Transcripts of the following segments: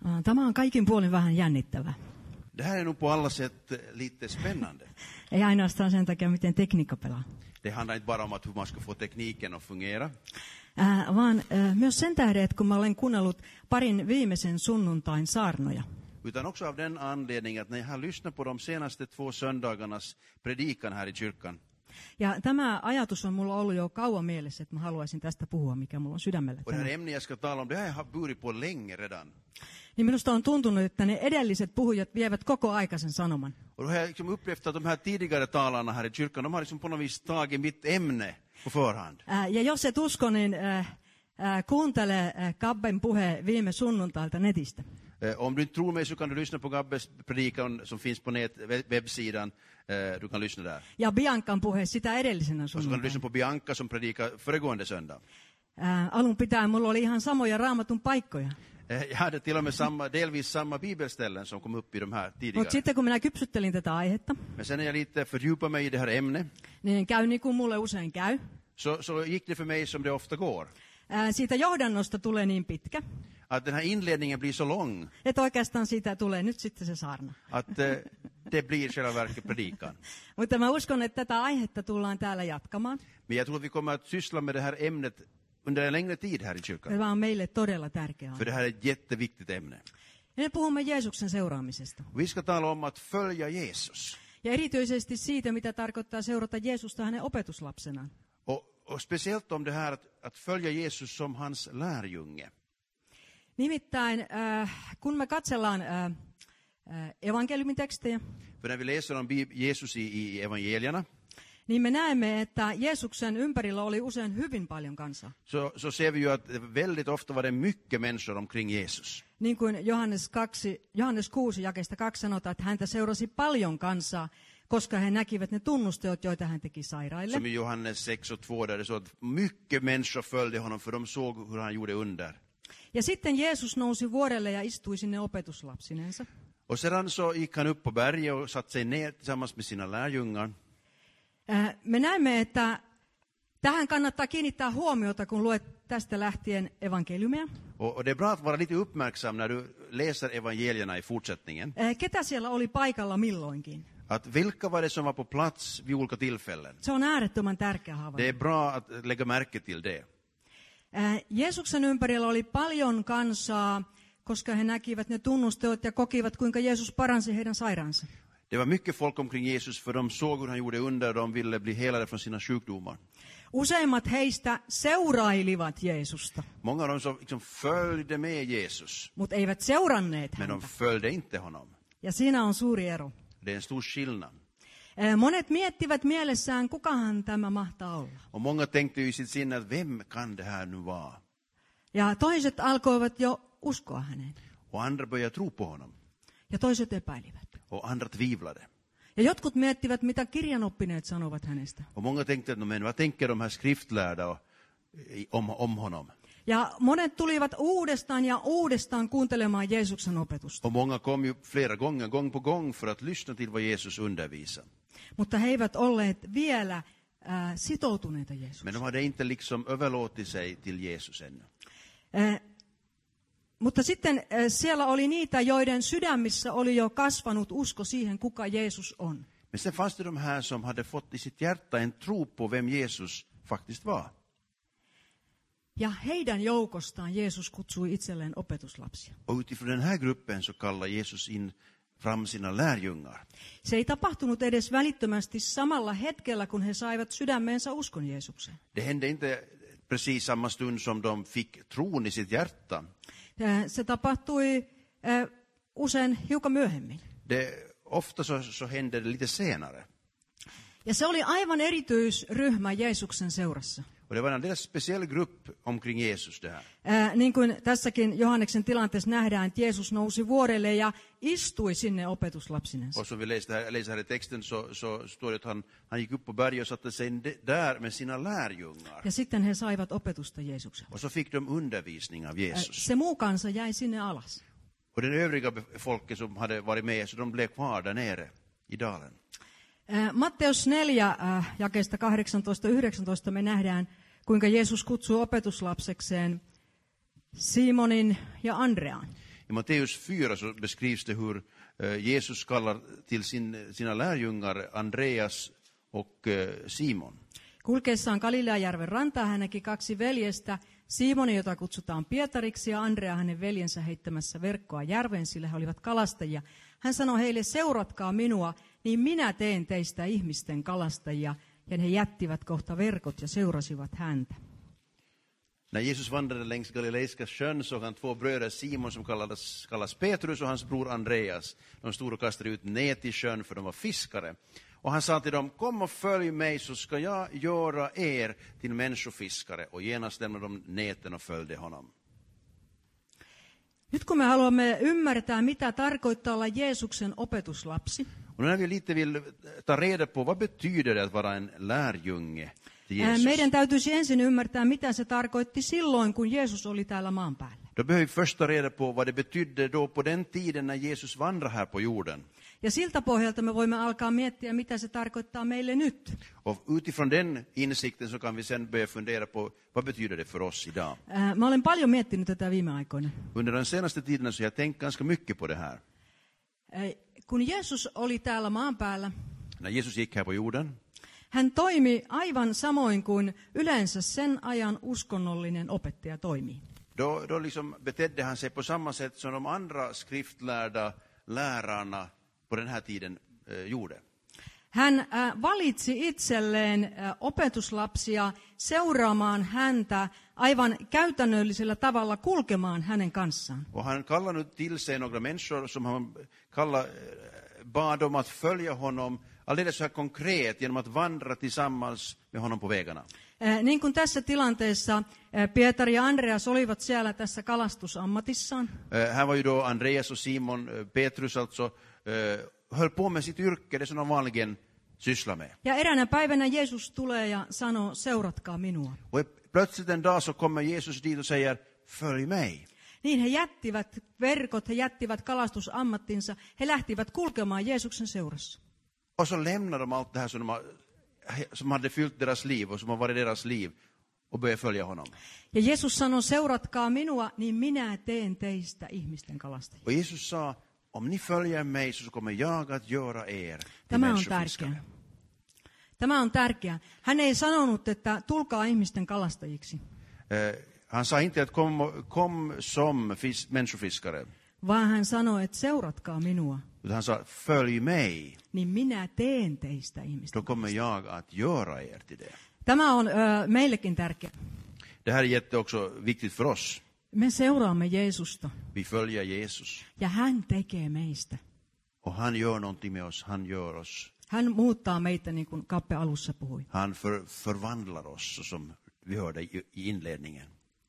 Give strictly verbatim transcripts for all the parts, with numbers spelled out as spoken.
Tämä on kaikin puolin vähän jännittävää. Det här är nog på alla sätt lite spännande. Ei ainoastaan sen takia, miten tekniikka pelaa. Det handlar inte bara om att hur man ska få tekniken att fungera. Äh, vaan äh, myös sen tähden, että kun mä olen kuunnellut parin viimeisen sunnuntain saarnoja. Utan också av den anledningen att när jag har lyssnat på de senaste två söndagarnas predikan här i kyrkan. Ja tämä ajatus on mulla ollut jo kauan mielessä, että mä haluaisin tästä puhua, mikä mulla on sydämellä. Och det här ämnet jag ska tala om, det har jag burit på länge redan. Niin minusta on tuntunut, että ne edelliset puhujat vievät koko aikaisen sanoman. Och då har jag liksom upplevt att de här tidigare talarna här i kyrkan, de har liksom på något vis tagit mitt ämne på förhand. Äh, ja jos et usko, niin äh, äh, kuuntele äh, Gabben puhe viime sunnuntailta netistä. Eh, om du inte tror mig så kan du lyssna på Gabbes predikan som finns på net, webbsidan. Eh, du kan lyssna där. Ja Biancan puhe sitä edellisenä Och så kan du sunnuntaina. lyssna på Bianca som predikar föregående söndag. Äh, alun pitäen mulla oli ihan samoja raamatun paikkoja. Eh, jag hade till och med samma, delvis samma bibelställen som kom upp i de här tidigare. Mutta sitten kun minä kypsyttelin tätä aihetta, Men sen när jag lite fördjupade mig i det här ämnet, niin käy niin kuin mulle usein käy. så, så gick det för mig som det ofta går. Ää, siitä johdannosta tulee niin pitkä, Att den här inledningen blir så lång että oikeastaan siitä tulee nyt sitten se saarna. att eh, det blir själva verket predikan. Mutta mä uskon, että tätä aihetta tullaan täällä jatkamaan. Men jag tror att vi kommer att syssla med det här ämnet under en längre tid här i kyrkan. Tämä on meille todella tärkeä För aihe. det här är ett jätteviktigt ämne. Ja me puhumme Jeesuksen seuraamisesta. Vi ska tala om att följa Jesus. Ja erityisesti siitä, mitä tarkoittaa seurata Jeesusta hänen opetuslapsenaan. Och, och speciellt om det här att, att följa Jesus som hans lärjunge. Nimittäin, äh, kun me katsellaan äh, äh, evankeliumin tekstejä, För när vi läser om Bib- Jesus i, i evangelierna niin me näemme, että Jeesuksen ympärillä oli usein hyvin paljon kansaa. så, så ser vi ju att väldigt ofta var det mycket människor omkring Jesus. Niin kuin Johannes, kaksi, Johannes kuusi jakeesta kaksi sanotaan, että häntä seurasi paljon kansaa, koska he näkivät ne tunnusteot, joita hän teki sairaille. Som i Johannes sex och två där det står att mycket människor följde honom för de såg hur han gjorde under. Ja sitten Jeesus nousi vuorelle ja istui sinne opetuslapsinensa. Och sedan så gick han upp på berget och satte sig ner tillsammans med sina lärjungar. Äh, Me näemme, että tähän kannattaa kiinnittää huomiota, kun luet tästä lähtien evankeliumia. Och, och det är bra att vara lite uppmärksam när du läser evangelierna i fortsättningen. Äh, Ketä siellä oli paikalla milloinkin? Att vilka var det som var på plats vid olika tillfällen? Se on äärettömän tärkeä Det havainto. är bra att lägga märke till det. Äh, Jeesuksen ympärillä oli paljon kansaa, koska he näkivät ne tunnusteot ja kokivat, kuinka Jeesus paransi heidän sairaansa. Det var mycket folk omkring Jesus för de såg hur han gjorde under och de ville bli helade från sina sjukdomar. Useimmat heistä seurailivat Jeesusta, Många av dem som liksom följde med Jesus, mutta eivät seuranneet men de häntä. följde inte honom. Ja siinä on suuri ero. Det är en stor skillnad. Äh, Monet miettivät mielessään, kukahan tämä mahtaa olla. Och många tänkte ju i sitt sinne att vem kan det här nu vara? Ja toiset alkoivat jo uskoa häneen. Och andra började tro på honom. Ja toiset epäilivät. Och andra tvivlade. Ja jotkut miettivät, mitä kirjanoppineet sanovat hänestä. Och många tänkte, no, men vad tänker de här skriftlärda och, i- om, om honom? Ja monet tulivat uudestaan ja uudestaan kuuntelemaan Jeesuksen opetusta. Och många kom ju flera gånger, gång på gång, för att lyssna till vad Jesus undervisade. Mutta he eivät olleet vielä äh, sitoutuneita Men Jeesukseen. de hade inte liksom överlåtit sig till Jesus ännu. Äh, mutta sitten äh, siellä oli niitä, joiden sydämissä oli jo kasvanut usko siihen, kuka Jeesus on. Men sen fanns det de här som hade fått i sitt hjärta en tro på vem Jesus faktiskt var. Ja heidän joukostaan Jeesus kutsui itselleen opetuslapsia. Och utifrån den här gruppen så kallar Jesus in fram sina lärjungar. Se ei tapahtunut edes välittömästi samalla hetkellä, kun he saivat sydämeensä uskon Jeesukseen. Det hände inte precis samma stund som de fick tron i sitt hjärta. Äh, Se tapahtui äh, usein hiukan myöhemmin. Det, ofta så, så hände det lite senare. Ja se oli aivan erityisryhmä Jeesuksen seurassa. Och det var en alldeles speciell grupp omkring Jesus det här. Ää, niin kuin tässäkin Johanneksen tilanteessa nähdään, että Jeesus nousi vuorelle ja istui sinne opetuslapsinensa. Och som vi läste här, läser här i texten så, så står det att han, han gick upp på berget och satte sig där med sina lärjungar. Ja sitten he saivat opetusta Jeesukselta. Och så fick de undervisning av Ää, Jesus. Se muu kansa jäi sinne alas. Och den övriga folket som hade varit med, så de blev kvar där nere i dalen. Ää, Matteus neljä, äh, jakeesta kahdeksantoista yhdeksäntoista me nähdään, kuinka Jeesus kutsuu opetuslapsekseen Simonin ja Andrean. I Matteus fyra så beskrivs det hur Jesus kallar till sin, sina lärjungar Andreas och Simon. Kulkeessaan Galileajärven rantaa hän näki kaksi veljestä, Simonin, jota kutsutaan Pietariksi, ja Andrea hänen veljensä heittämässä verkkoa järveen, sillä he olivat kalastajia. Hän sanoi heille, seuratkaa minua, niin minä teen teistä ihmisten kalastajia. Ja he jättivät kohta verkot ja seurasivat häntä. När Jesus vandrade längs Galileiska sjön såg han två bröder, Simon som kallades, kallas Petrus och hans bror Andreas. De stod och kastade ut nät i sjön för de var fiskare. Och han sa till dem, kom och följ mig så ska jag göra er till människofiskare. Och genast lämnade de näten och följde honom. Nyt kun me haluamme ymmärtää, mitä tarkoittaa olla Jeesuksen opetuslapsi. Och när vi lite vill ta reda på vad betyder det att vara en lärjunge till Jesus. Meidän täytyisi ensin ymmärtää, mitä se tarkoitti silloin, kun Jeesus oli täällä maan päällä. Då behöver vi först ta reda på vad det betydde då på den tiden när Jesus vandrade här på jorden. Ja siltä pohjalta me voimme alkaa miettiä, mitä se tarkoittaa meille nyt. Och utifrån den insikten så kan vi sen börja fundera på vad betyder det för oss idag. Mä olen paljon miettinyt tätä viime aikoina. Under den senaste tiden så jag tänkt ganska mycket på det här. Kun Jeesus oli täällä maan päällä, när Jesus gick här på jorden, hän toimi aivan samoin kuin yleensä sen ajan uskonnollinen opettaja toimii. Då, då liksom betedde han sig på samma sätt som de andra skriftlärda lärarna på den här tiden eh, gjorde. Hän äh, valitsi itselleen äh, opetuslapsia seuraamaan häntä aivan käytännöllisellä tavalla kulkemaan hänen kanssaan. Och han kallade nu till sig några människor som han kallade, bad om att följa honom alldeles så här konkret genom att vandra tillsammans med honom på vägarna. Äh, niin kuin tässä tilanteessa äh, Pietari ja Andreas olivat siellä tässä kalastusammatissaan. Äh, här var ju då Andreas och Simon, äh, Petrus alltså, äh, höll på med sitt yrke, det som de vanligen sysslar med. Ja eräänä päivänä Jeesus tulee ja sanoo, seuratkaa minua. Och plötsligt en dag så kommer Jesus dit och säger, följ mig. Niin he jättivät verkot, he jättivät kalastusammattinsa, he lähtivät kulkemaan Jeesuksen seurassa. Och så lämnar de allt det här som, de har, som hade fyllt deras liv och som har varit deras liv och börjar följa honom. Ja Jesus sanoi, seuratkaa minua, niin minä teen teistä ihmisten kalastajia. Och Jesus sa, om ni följer mig så kommer jag att göra er till Tämä on människofiskare. tärkeää. Tämä on tärkeää. Hän ei sanonut, että tulkaa ihmisten kalastajiksi, Eh, han sa inte att kom, kom som fis, människofiskare. vaan hän sanoi, että seuratkaa minua, Utan han sa, följ mig, niin minä teen teistä då ihmisten kommer kalastajia. jag att göra er till det. Tämä on ö, meillekin tärkeää. Det här är jätte också viktigt för oss. Me seuraamme Jeesusta Vi följer Jesus. ja hän tekee meistä. Och han gör någonting med oss, han gör oss. Hän muuttaa meitä, niin kuin Kappe alussa puhui. Han för, förvandlar oss, så som vi hörde i, i inledningen.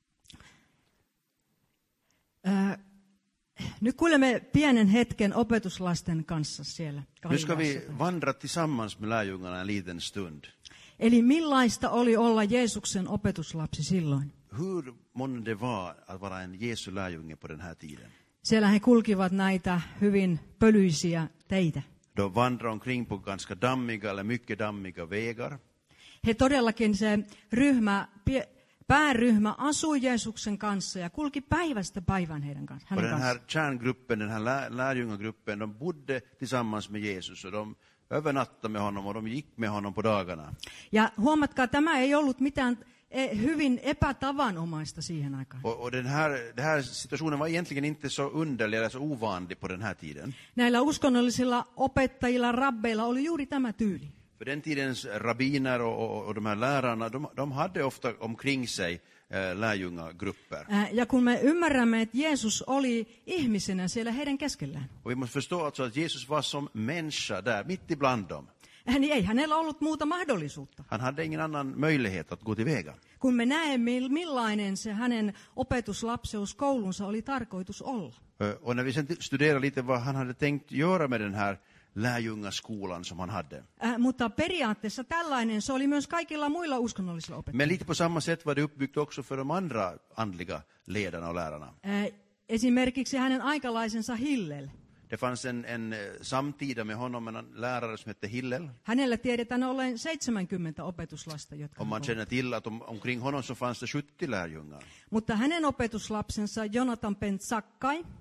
Ö, nyt kuulemme pienen hetken opetuslasten kanssa siellä Nu ska vi Galileassa. vandra tillsammans med lärjungarna en liten stund. Eli millaista oli olla Jeesuksen opetuslapsi silloin? Hur månde det var att vara en Jesu lärjunge på den här tiden? Siellä he kulkivat näitä hyvin pölyisiä teitä. De vandrar omkring på ganska dammiga eller mycket dammiga vägar. He todellakin se ryhmä, pie- pääryhmä asui Jeesuksen kanssa ja kulki päivästä päivään heidän kanssa, Och hänen den här kanssaan. kärngruppen, den här lär, lärjungagruppen, de bodde tillsammans med Jesus och de övernattade med honom och de gick med honom på dagarna. Ja huomatkaa, tämä ei ollut mitään eh, hyvin epätavanomaista siihen aikaan. Och, och den, här, den här situationen var egentligen inte så underlig eller så ovanlig på den här tiden. Näillä uskonnollisilla opettajilla, rabbeilla oli juuri tämä tyyli. För den tidens rabbiner och, och, och de här lärarna, de, de hade ofta omkring sig äh, lärjungagrupper. Äh, Ja kun me ymmärrämme, että Jeesus oli ihmisenä siellä heidän keskellään, Och vi måste förstå alltså att Jesus var som människa där, mitt ibland dem. äh, niin ei hänellä ollut muuta mahdollisuutta. Han hade ingen annan möjlighet att gå tillväga. Kun me näemme, millainen se hänen opetuslapseuskoulunsa oli tarkoitus olla. Ö, Och när vi sen studerar lite vad han hade tänkt göra med den här lärjungaskolan som han hade. Äh, mutta periaatteessa tällainen se oli myös kaikilla muilla uskonnollisilla opettajilla. Men lite på samma sätt var det uppbyggt också för de andra andliga ledarna och lärarna. Äh, esimerkiksi hänen aikalaisensa Hillel. Det fanns en, en eh, samtida med honom, en lärare som hette Hillel. Hänellä tiedetään olleen seitsemänkymmentä opetuslasta, jotka Och man känner till att om, omkring honom så fanns det sjuttio lärjungar. Mutta hänen opetuslapsensa Jonathan ben Zakkai,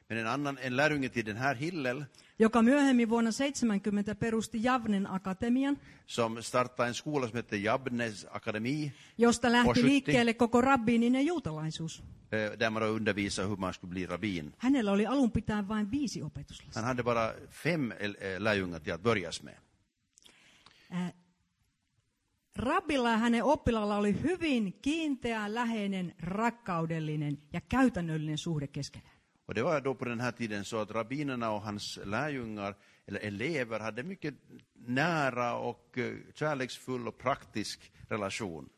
Men en annan, en lärjunge till den här Hillel, joka myöhemmin vuonna seitsemänkymmentä perusti Javnen akatemian, som startade en skola som heter Jabnes akademi, josta lähti Oshytti. liikkeelle koko rabbiininen juutalaisuus. eh, där man då undervisade hur man skulle bli rabbin. Hänellä oli alun pitäen vain viisi opetuslasta. Han hade bara fem eh, lärjungar till att börjas med. Äh, Rabbilla ja hänen oppilaalla oli hyvin kiinteä, läheinen, rakkaudellinen ja käytännöllinen suhde keskenään. Och det var då på den här tiden så att rabbinerna och hans lärjungar, eller elever, hade mycket nära och eh, kärleksfull och praktisk relation.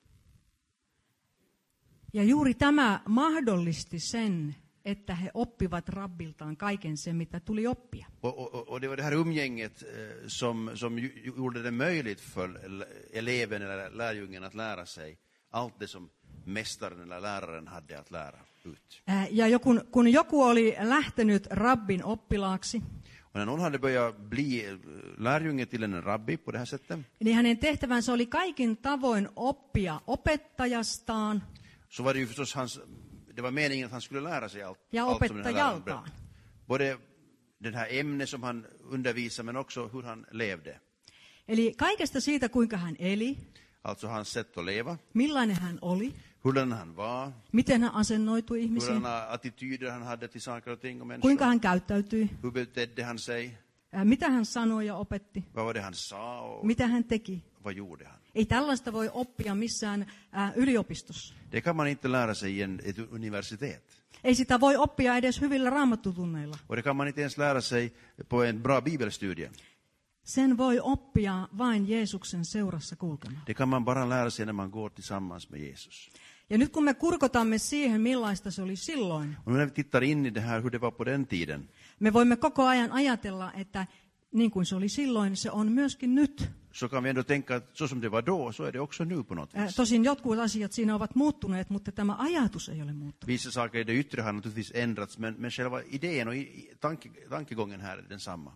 Ja juuri tämä mahdollisti sen, että he oppivat rabbiltaan kaiken sen, mitä tuli oppia. Och, och, och det var det här umgänget eh, som, som ju, gjorde det möjligt för eleven eller lärjungen att lära sig allt det som mästaren eller läraren hade att lära ut. Äh, Ja kun, kun joku oli lähtenyt rabbin oppilaaksi, Och när någon hade börjat bli eh, lärjunge till en rabbi på det här sättet, niin hänen tehtävänsä oli kaikin tavoin oppia opettajastaan så var det ju förstås hans, det var meningen att han skulle lära sig allt, ja allt som den här läraren opettajaltaan. berättade. Både den här ämnet som han undervisade, men också hur han levde. Eli kaikesta siitä, kuinka hän eli, Alltså hans sätt att leva, millainen hän oli, hurdan han var, miten hän asennoitui ihmisiin, hurdana attityder han hade till saker och ting och kuinka människor. hän käyttäytyi, Hur betedde han sig? äh, mitä hän sanoi ja opetti, Vad var det han sa och mitä hän teki. vad gjorde han? Ei tällaista voi oppia missään äh, yliopistossa. Det kan man inte lära sig i en, ett universitet. Ei sitä voi oppia edes hyvillä raamattutunneilla. Och det kan man inte ens lära sig på en bra bibelstudie. Sen voi oppia vain Jeesuksen seurassa kulkemaan. Det kan man bara lära sig när man går tillsammans med Jesus. Ja nyt kun me kurkotamme siihen, millaista se oli silloin, Och nu när vi tittar in i det här, hur det var på den tiden, me voimme koko ajan ajatella, että niin kuin se oli silloin, se on myöskin nyt. så kan vi ändå tänka att så som det var då, så är det också nu på något Äh, vis. Tosin jotkut asiat siinä ovat muuttuneet, mutta tämä ajatus ei ole muuttunut. Vissa saker i det yttre har naturligtvis ändrats, men, men själva idén och i, i, tanke, tankegången här är densamma.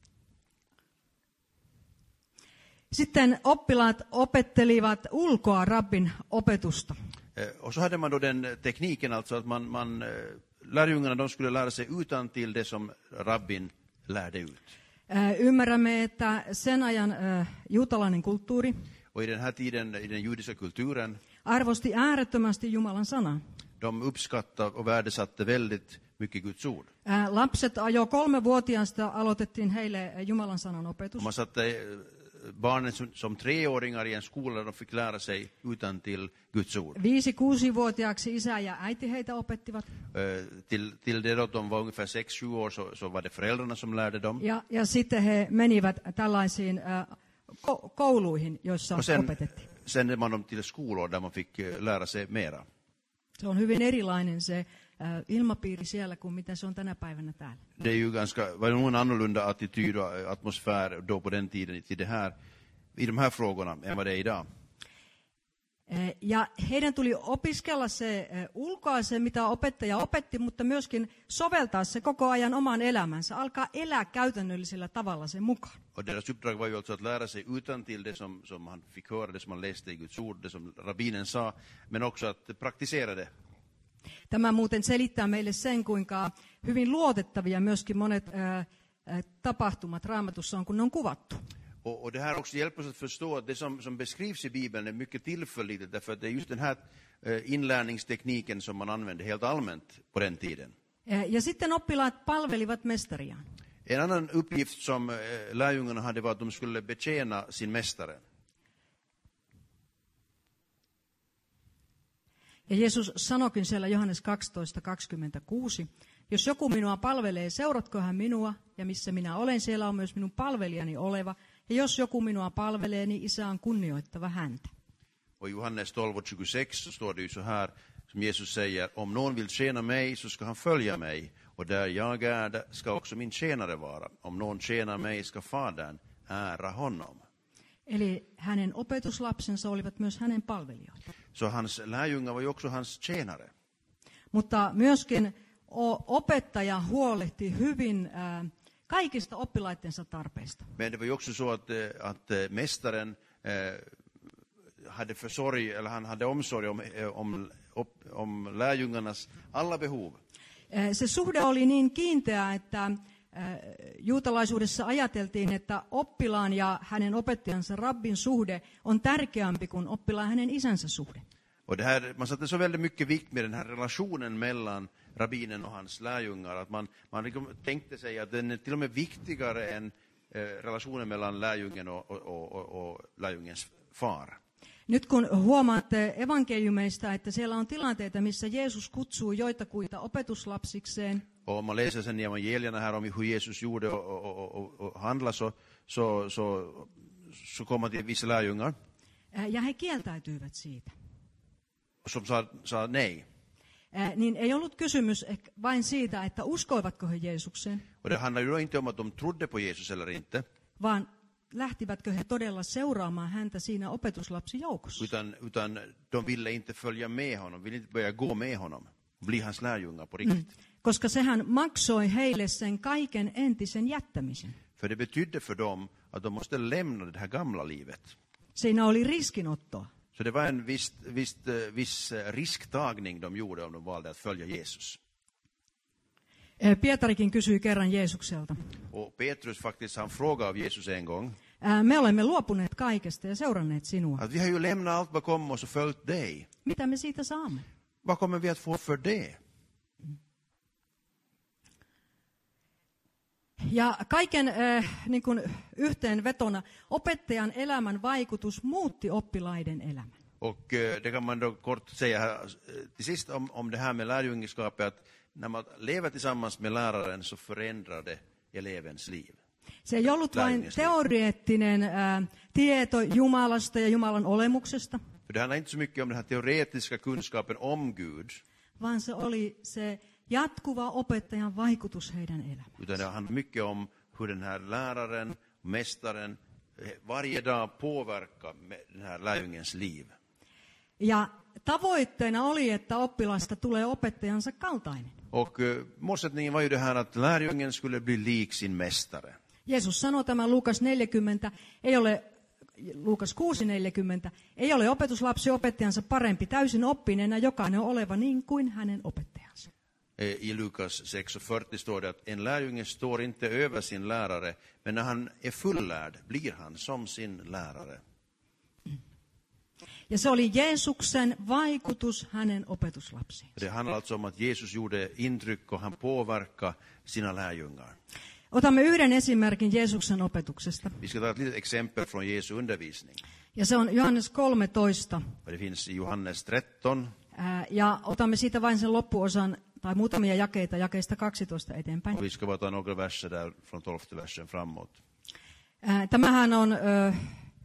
Sitten oppilaat opettelivat ulkoa rabbin opetusta. Eh, Och så hade man då den tekniken alltså att man, man eh, lärjungarna de skulle lära sig utan till det som rabbin lärde ut. Äh, Ymmärrämme, että sen ajan äh, juutalainen kulttuuri Och i den här tiden, i den judiska kulturen, arvosti äärettömästi Jumalan sanaa. de uppskattade och värdesatte väldigt mycket Guds ord. Äh, Lapset jo kolmevuotiaasta aloitettiin heille Jumalan sanan opetus. Och man satte eh, barnen som, som treåringar i en skola där de fick lära sig utan till Guds ord. Viisi-kuusivuotiaaksi isä ja äiti heitä opettivat. Eh, till, till det då de var ungefär sex sju år så, så var det föräldrarna som lärde dem. Ja, ja sitten he menivät tällaisiin äh, ko- kouluihin, joissa Och sen opetettiin. sände man dem till skolor där man fick eh, lära sig mera. Se on hyvin erilainen se äh, ilmapiiri siellä kuin mitä se on tänä päivänä täällä. Det är ju ganska, var det nog en annorlunda attityd och eh, atmosfär då på den tiden till det här, i de här frågorna än vad det är idag. Eh, Ja heidän tuli opiskella se eh, ulkoa se, mitä opettaja opetti, mutta myöskin soveltaa se koko ajan omaan elämänsä, alkaa elää käytännöllisellä tavalla sen mukaan. Och deras uppdrag var ju alltså att lära sig utan till det som, som han fick höra, det som han läste i Guds ord, det som rabbinen sa, men också att praktisera det. Tämä muuten selittää meille sen, kuinka hyvin luotettavia myöskin monet ää, ää, tapahtumat Raamatussa on, kun ne on kuvattu. Och, och det här också hjälper oss att förstå att det som, som beskrivs i Bibeln är mycket tillförlitligt, därför att det är just den här eh, inlärningstekniken som man använde helt allmänt på den tiden. Ää, Ja sitten oppilaat palvelivat mestariaan. En annan uppgift som eh, lärjungarna hade var att de skulle betjäna sin mästare. Ja Jeesus sanoikin siellä Johannes kaksitoista kaksikymmentäkuusi, jos joku minua palvelee, seuratko hän minua, ja missä minä olen, siellä on myös minun palvelijani oleva. Ja jos joku minua palvelee, niin isä on kunnioittava häntä. Och i Johannes tolv och tjugosex så står det ju så här, som Jesus säger, om någon vill tjäna mig så ska han följa mig, och där jag är, där ska också min tjänare vara. Om någon tjänar mig ska Fadern ära honom. Eli hänen opetuslapsensa olivat myös hänen palvelijoita. Så hans lärjungar var ju också hans tjänare. Mutta myöskin o- opettaja huolehti hyvin ää, kaikista oppilaittensa tarpeista. Men det var ju också så att, eh, att eh, mästaren eh, hade försorg, eller han hade omsorg om, eh, om, om lärjungarnas alla behov. Se suhde oli niin kiinteä, että juutalaisuudessa ajateltiin, että oppilaan ja hänen opettajansa rabbin suhde on tärkeämpi kuin oppilaan ja hänen isänsä suhde. Och det här, man satte så väldigt mycket vikt med den här relationen mellan rabbinen och hans lärjungar. Att man, man liksom tänkte sig att den är till och med viktigare än eh, relationen mellan lärjungen och, och, och, och lärjungens far. Nyt kun huomaatte evankeliumeista, että siellä on tilanteita, missä Jeesus kutsuu joitakuita opetuslapsikseen. Och om man läser sen i evangelierna här om hur Jesus gjorde och, och, och, och handlade så, så, så, så kom man till vissa lärjungar. Ja he kieltäytyivät siitä. Som sa, sa nej. Äh, niin ei ollut kysymys vain siitä, että uskoivatko he Jeesukseen. Och det handlar ju då inte om att de trodde på Jesus eller inte. Vaan lähtivätkö he todella seuraamaan häntä siinä opetuslapsijoukossa. Utan, utan de ville inte följa med honom, ville inte börja gå med honom. Bli hans lärjungar på riktigt. Mm. Koska sehän maksoi heille sen kaiken entisen jättämisen. För det betydde för dem att de måste lämna det här gamla livet. Siinä oli riskinottoa. Så det var en viss, viss, viss risktagning de gjorde om de valde att följa Jesus. Pietarikin kysyi kerran Jeesukselta. Och Petrus faktiskt, han frågade av Jesus en gång. Me olemme luopuneet kaikesta ja seuranneet sinua. Att vi har ju lämnat allt bakom oss och följt dig. Mitä me siitä saamme? Vad kommer vi att få för det? Ja kaiken äh, niin kuin yhteenvetona opettajan elämän vaikutus muutti oppilaiden elämän. Och äh, det kan man då kort säga här, till sist om, om det här med lärjungaskapet, att när man lever tillsammans med läraren så förändrar det elevens liv. Se ei ollut vain teoreettinen äh, tieto Jumalasta ja Jumalan olemuksesta. För det handlar inte så mycket om den här teoretiska kunskapen om Gud. Vaan se oli se jatkuva opettajan vaikutus heidän elämään. Utan det handlar mycket om hur den här läraren, mästaren varje dag påverkar den här lärjungens liv. Ja tavoitteena oli, että oppilasta tulee opettajansa kaltainen. Och uh, målsättningen var ju det här att lärjungen skulle bli lik sin mästare. Jeesus sanoi tämä Luukas neljäkymmentä, ei ole Luukas kuusi neljäkymmentä, ei ole opetuslapsi opettajansa parempi, täysin oppineena jokainen on oleva niin kuin hänen opettajansa. I Lukas sex fyrtio står det att en lärjunge står inte över sin lärare, men när han är fullärd blir han som sin lärare. Ja se oli Jeesuksen vaikutus hänen opetuslapsiinsa. Det handlar alltså om att Jesus gjorde intryck och han påverkade sina lärjungar. Otamme yhden esimerkin Jeesuksen opetuksesta. Vi ska ta ett litet exempel från Jesu undervisning. Ja se on Johannes kolmetoista. Det finns i Johannes tretton. Ja otamme siitä vain sen loppuosan tai muutamia jakeita jakeista kaksitoista eteenpäin. Vi ska bara ta några verser där från tolfte versen framåt. Tämähän on ö,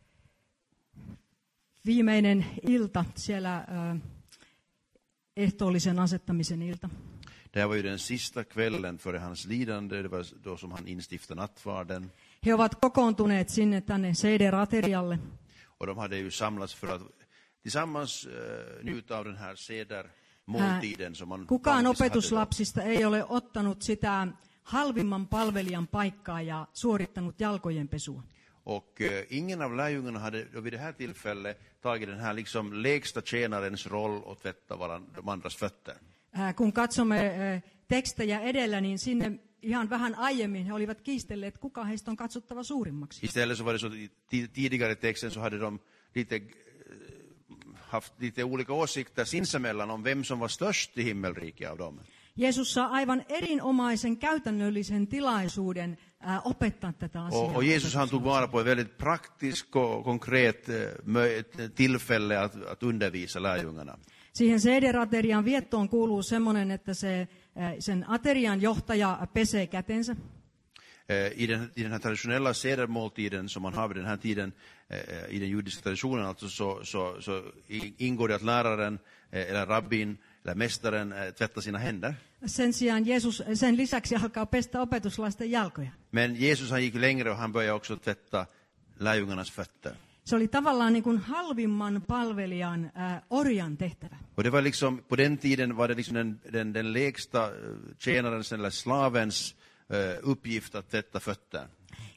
viimeinen ilta siellä ö, ehtoollisen asettamisen ilta. Det här var ju den sista kvällen före hans lidande, det var då som han instiftade nattvarden. He ovat kokoontuneet sinne tänne seder-aterialle. Och de hade ju samlats för att tillsammans uh, njuta av den här seder-måltiden som man... Kukaan opetuslapsista ei ole ottanut sitä halvimman palvelijan paikkaa ja suorittanut jalkojen pesua. Och uh, ingen av lärjungarna hade då vid det här tillfället tagit den här liksom lägsta tjänarens roll och tvätta varandra, de andras fötter. Kun katsomme tekstejä edellä, niin sinne ihan vähän aiemmin he olivat kiistelleet, kuka heistä on katsottava suurimmaksi. Istället så var det så tidigare i texten så hade de lite haft lite olika åsikter sinsemellan om vem som var störst i himmelriket av dem. Jeesus saa aivan erinomaisen käytännöllisen tilaisuuden äh, opettaa tätä asiaa. Och, och Jesus han tog vara på ett väldigt praktiskt och konkret äh, tillfälle att, att undervisa lärjungarna. Siihen seder-aterian viettoon kuuluu semmoinen, että se, sen aterian johtaja pesee kätensä. I den, I den här traditionella sedermåltiden som man har vid den här tiden i den judiska traditionen alltså så, så, så ingår det att läraren eller rabbin eller mästaren tvättar sina händer. Sen sijaan Jesus sen lisäksi alkaa pestä opetuslasten jalkoja. Men Jesus han gick längre och han började också tvätta lärjungarnas fötter. Se oli tavallaan niin kuin halvimman palvelijan äh, orjan tehtävä. Och det var liksom, på den tiden var det liksom den, den, den lägsta tjänarens eller slavens uh, uppgift att tvätta fötter.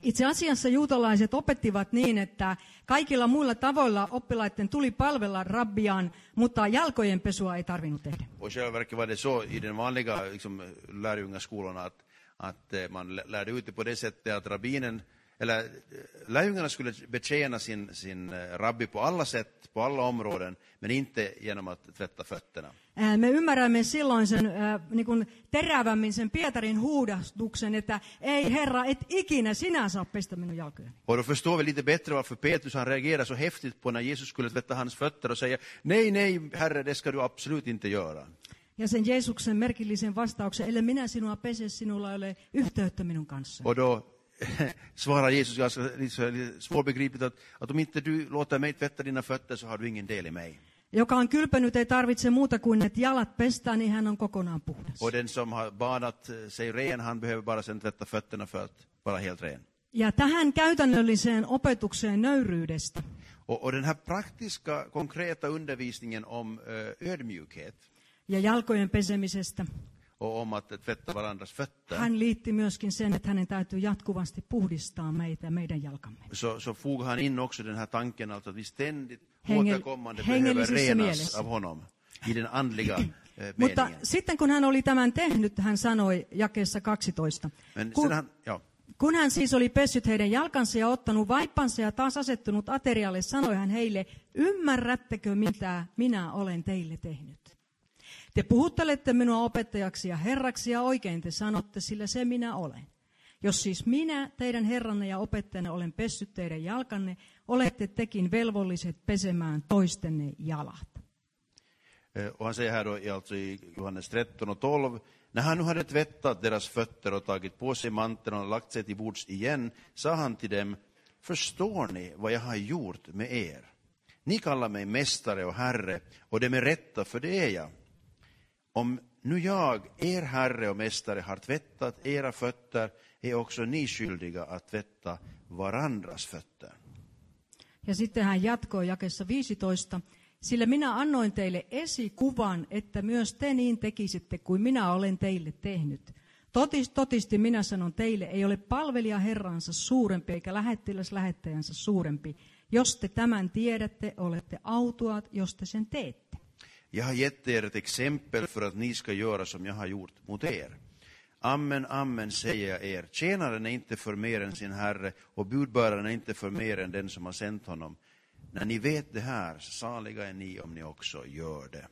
Itse asiassa juutalaiset opettivat niin, että kaikilla muilla tavoilla oppilaiden tuli palvella rabbiaan, mutta jalkojen pesua ei tarvinnut tehdä. Och själva verkar var det så i den vanliga liksom, lärjungaskolorna att, att man lärde ut det på det sättet att rabbinen, eller lärjungarna skulle betjäna sin, sin rabbi på alla sätt, på alla områden, men inte genom att tvätta fötterna. Me ymmärrämme silloin sen äh, niin kuin terävämmin sen Pietarin huudastuksen, että ei Herra, et ikinä sinä saa pestä minun jalkojani. Och då förstår vi lite bättre varför Petrus han reagerar så häftigt på när Jesus skulle tvätta hans fötter och säga nej, nej, Herre, det ska du absolut inte göra. Ja sen Jeesuksen merkillisen vastauksen, ellei minä sinua pese, sinulla ei ole yhteyttä minun kanssa. Och då svarar Jesus ganska svårbegripligt att, att om inte du låter mig tvätta dina fötter så har du ingen del i mig. Joka on kylpenyt ei tarvitse muuta kuin, että jalat pestään, niin hän on kokonaan puhdas. Och den som har badat sig ren, han behöver bara sen tvätta fötterna för att vara helt ren. Ja tähän käytännölliseen opetukseen nöyryydestä. Och, och den här praktiska, konkreta undervisningen om uh, ödmjukhet ja jalkojen pesemisestä. Och om att tvätta varandras fötter. Hän liitti myöskin sen, että hänen täytyy jatkuvasti puhdistaa meitä ja meidän jalkamme. Så, så fogar han in också den här tanken alltså att vi ständigt Hengel, återkommande behöver renas mielessä. av honom i den andliga eh, Mutta meningen. sitten kun hän oli tämän tehnyt, hän sanoi jakeessa kaksitoista. Men Kun, hän, ja. kun hän siis oli pessyt heidän jalkansa ja ottanut vaippansa ja taas asettunut aterialle, sanoi hän heille, ymmärrättekö mitä minä olen teille tehnyt? Te puhuttelette minua opettajaksi ja herraksi ja oikein te sanotte, sillä se minä olen. Jos siis minä, teidän herranne ja opettajana olen pessyt teidän jalkanne, olette tekin velvolliset pesemään toistenne jalat. Och han säger här då, alltså i Johannes tretton och tolv, när han nu hade tvättat deras fötter och tagit på sig manteln och lagt sig till bords igen, sa han till dem, förstår ni vad jag har gjort med er? Ni kallar mig mästare och herre, och det med rätta, för det är jag. Om nu jag, er herre och mästare, har tvättat era fötter, är också ni skyldiga att tvätta varandras fötter. Ja sitten hän jatkoi jakessa viisitoista. Sillä minä annoin teille esikuvan, että myös te niin tekisitte kuin minä olen teille tehnyt. Totis, totisti minä sanon teille, ei ole palvelija herransa suurempi eikä lähettiläs lähettäjänsä suurempi. Jos te tämän tiedätte, olette autuaat, jos te sen teette. Jag har gett er ett exempel för att ni ska göra som jag har gjort mot er. Amen, amen, säger jag er. Tjänaren är inte för mer än sin herre, och budbäraren är inte för mer än den som har sänt honom. När ni vet det här, saliga är ni om ni också gör det.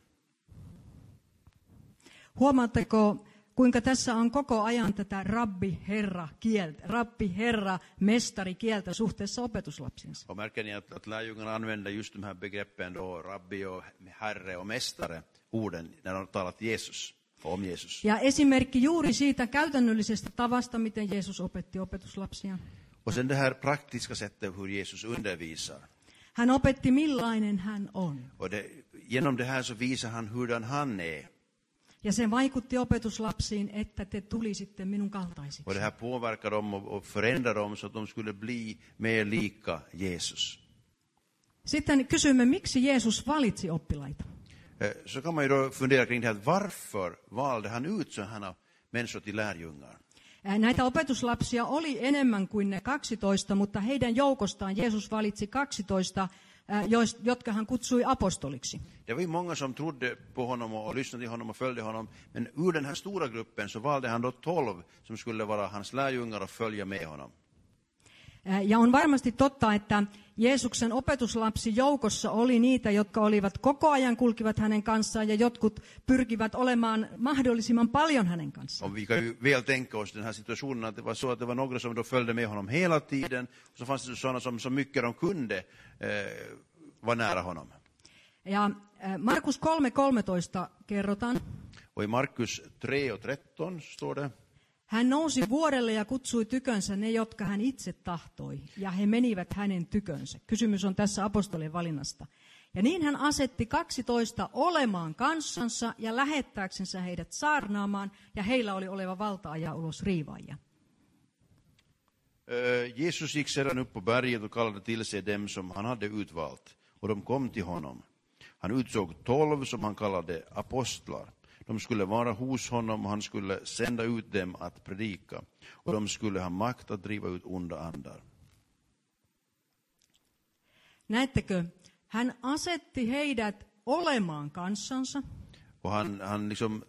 Huomaatteko, kuinka tässä on koko ajan tätä rabbi-herra-kieltä, rabbi-herra-mestari-kieltä suhteessa opetuslapsiinsa? Och märker ni att, att lärjungarna använder just de här begreppen då, rabbi och herre och mästare, orden, när de talar till Jesus, om Jesus. Ja esimerkki juuri siitä käytännöllisestä tavasta, miten Jeesus opetti opetuslapsia. Och sen det här praktiska sättet hur Jesus undervisar. Hän opetti, millainen hän on. Och det, genom det här så visar han hurdan han är. Ja se vaikutti opetuslapsiin, että te tulisitte minun kaltaisiksi. Och det här påverkar dem och, och förändrar dem så att de skulle bli mer lika Jesus. Sitten kysymme, miksi Jeesus valitsi oppilaita. Så kan man ju då fundera kring det här, varför valde han ut sådana människor till lärjungar? Näitä opetuslapsia oli enemmän kuin ne kaksitoista, mutta heidän joukostaan Jeesus valitsi kaksitoista, jotka hän kutsui apostoliksi. Det var ju många som trodde på honom och lyssnade till honom och följde honom, men ur den här stora gruppen så valde han då tolv som skulle vara hans lärjungar och följa med honom. Ja on varmasti totta, että Jeesuksen opetuslapsi joukossa oli niitä, jotka olivat koko ajan kulkivat hänen kanssaan ja jotkut pyrkivät olemaan mahdollisimman paljon hänen kanssaan. Och vi kan ju väl tänka oss den här situationen att det var så att det var några som då följde med honom hela tiden, och så fanns det sådana som så mycket de kunde eh, var nära honom. Ja Markus kolme kolmetoista kerrotaan. Och i Markus tre och tretton står det. Hän nousi vuorelle ja kutsui tykönsä ne, jotka hän itse tahtoi, ja he menivät hänen tykönsä. Kysymys on tässä apostolien valinnasta. Ja niin hän asetti kaksitoista olemaan kanssansa ja lähettääksensä heidät saarnaamaan, ja heillä oli oleva valta ajaa ulos riivaajia. Jesus gick sedan upp på berget och kallade till sig dem som han hade utvalt, och de kom till honom. Han utsåg tolv som han kallade apostlar. De skulle vara hos honom och han skulle sända ut dem att predika. Och de skulle ha makt att driva ut onda andar. Näettekö, hän asetti heidät olemaan kanssansa. Och han, han liksom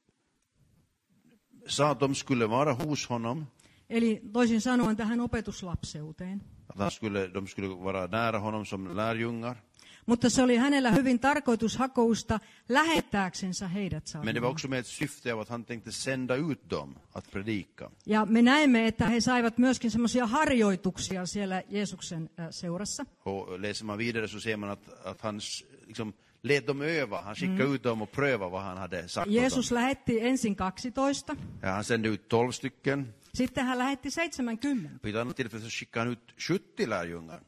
sa att de skulle vara hos honom. Eli toisin sanoen tähän opetuslapseuteen. Att han skulle, de skulle vara nära honom som lärjungar. Mutta se oli hänellä hyvin tarkoitushakousta lähettääksensä heidät Men det var saamaan. också med ett syfte av att han tänkte sända ut dem att predika. Ja me näemme, että he saivat myöskin semmoisia harjoituksia siellä Jeesuksen äh, seurassa. Och läser man vidare så ser man att, att han s- liksom lät dem öva. Han skickade ut dem och pröva vad han hade sagt åt Jeesus dem. lähetti ensin kaksitoista, Ja, han sände ut tolv stycken. sitten hän lähetti seitsemänkymmentä. Och i ett annat tillfälle så skickade han ut sjuttio lärjungar.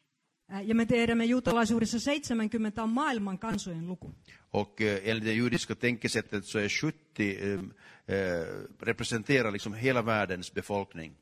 Äh, Ja me tiedämme juutalaisuudessa seitsemänkymmentä on maailman kansojen luku. Och eh, enligt det judiska tänkesättet så är sjuttio eh, eh, representerar liksom hela världens befolkning.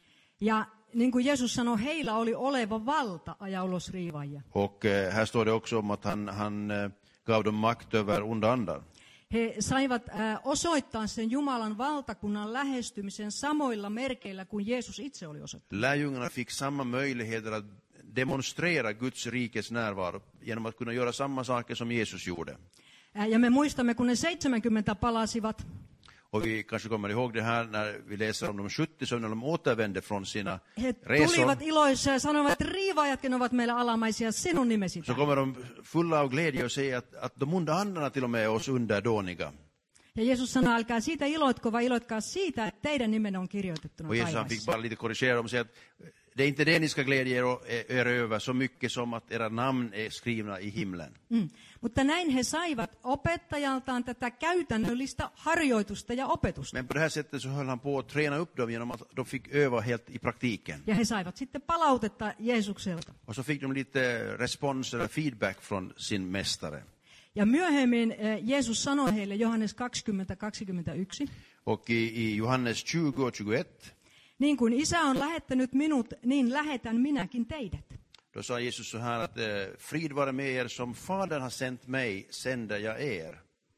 Ja niin kuin Jeesus sanoi, heillä oli oleva valta ajaa ulos riivaajia. Och eh, här står det också om att han, han eh, gav dem makt över onda andar. He saivat äh, osoittaa sen Jumalan valtakunnan lähestymisen samoilla merkeillä kuin Jeesus itse oli osoittanut. Lärjungarna fick samma möjligheter att demonstrera Guds rikes närvaro genom att kunna göra samma saker som Jesus gjorde. Äh, Ja me muistamme, kun ne seitsemänkymmentä palasivat, Och vi kanske kommer ihåg det här när vi läser om de sjuttio som när de återvände från sina he resor. tulivat iloissa ja sanoivat, että riivaajatkin ovat meillä alamaisia sinun nimesi. Så kommer de fulla av glädje och säger att, att de onda andarna till och med är oss underdåniga. Ja Jeesus sanoi, älkää siitä iloitko, vaan iloitkaa siitä, että teidän nimenne on kirjoitettuna Och Jesus han fick taivaassa. bara lite korrigera dem och säga att det är inte det ni ska glädja er, er över så mycket som att era namn är skrivna i himlen. Mm. Mutta näin he saivat opettajaltaan tätä käytännöllistä harjoitusta ja opetusta. Men på det här sättet så höll han på att träna upp dem genom att de fick öva helt i praktiken. Ja he saivat sitten palautetta Jeesukselta. Och så fick de lite respons eller feedback från sin mästare. Ja myöhemmin eh, Jeesus sanoi heille Johannes kaksikymmentä kaksikymmentäyksi, Och i, i Johannes tjugo och tjugoett, niin kuin Isä on lähettänyt minut, niin lähetän minäkin teidät. då sa Jesus så här att eh, frid vare med er, som Fadern har sänt mig, sänder jag er.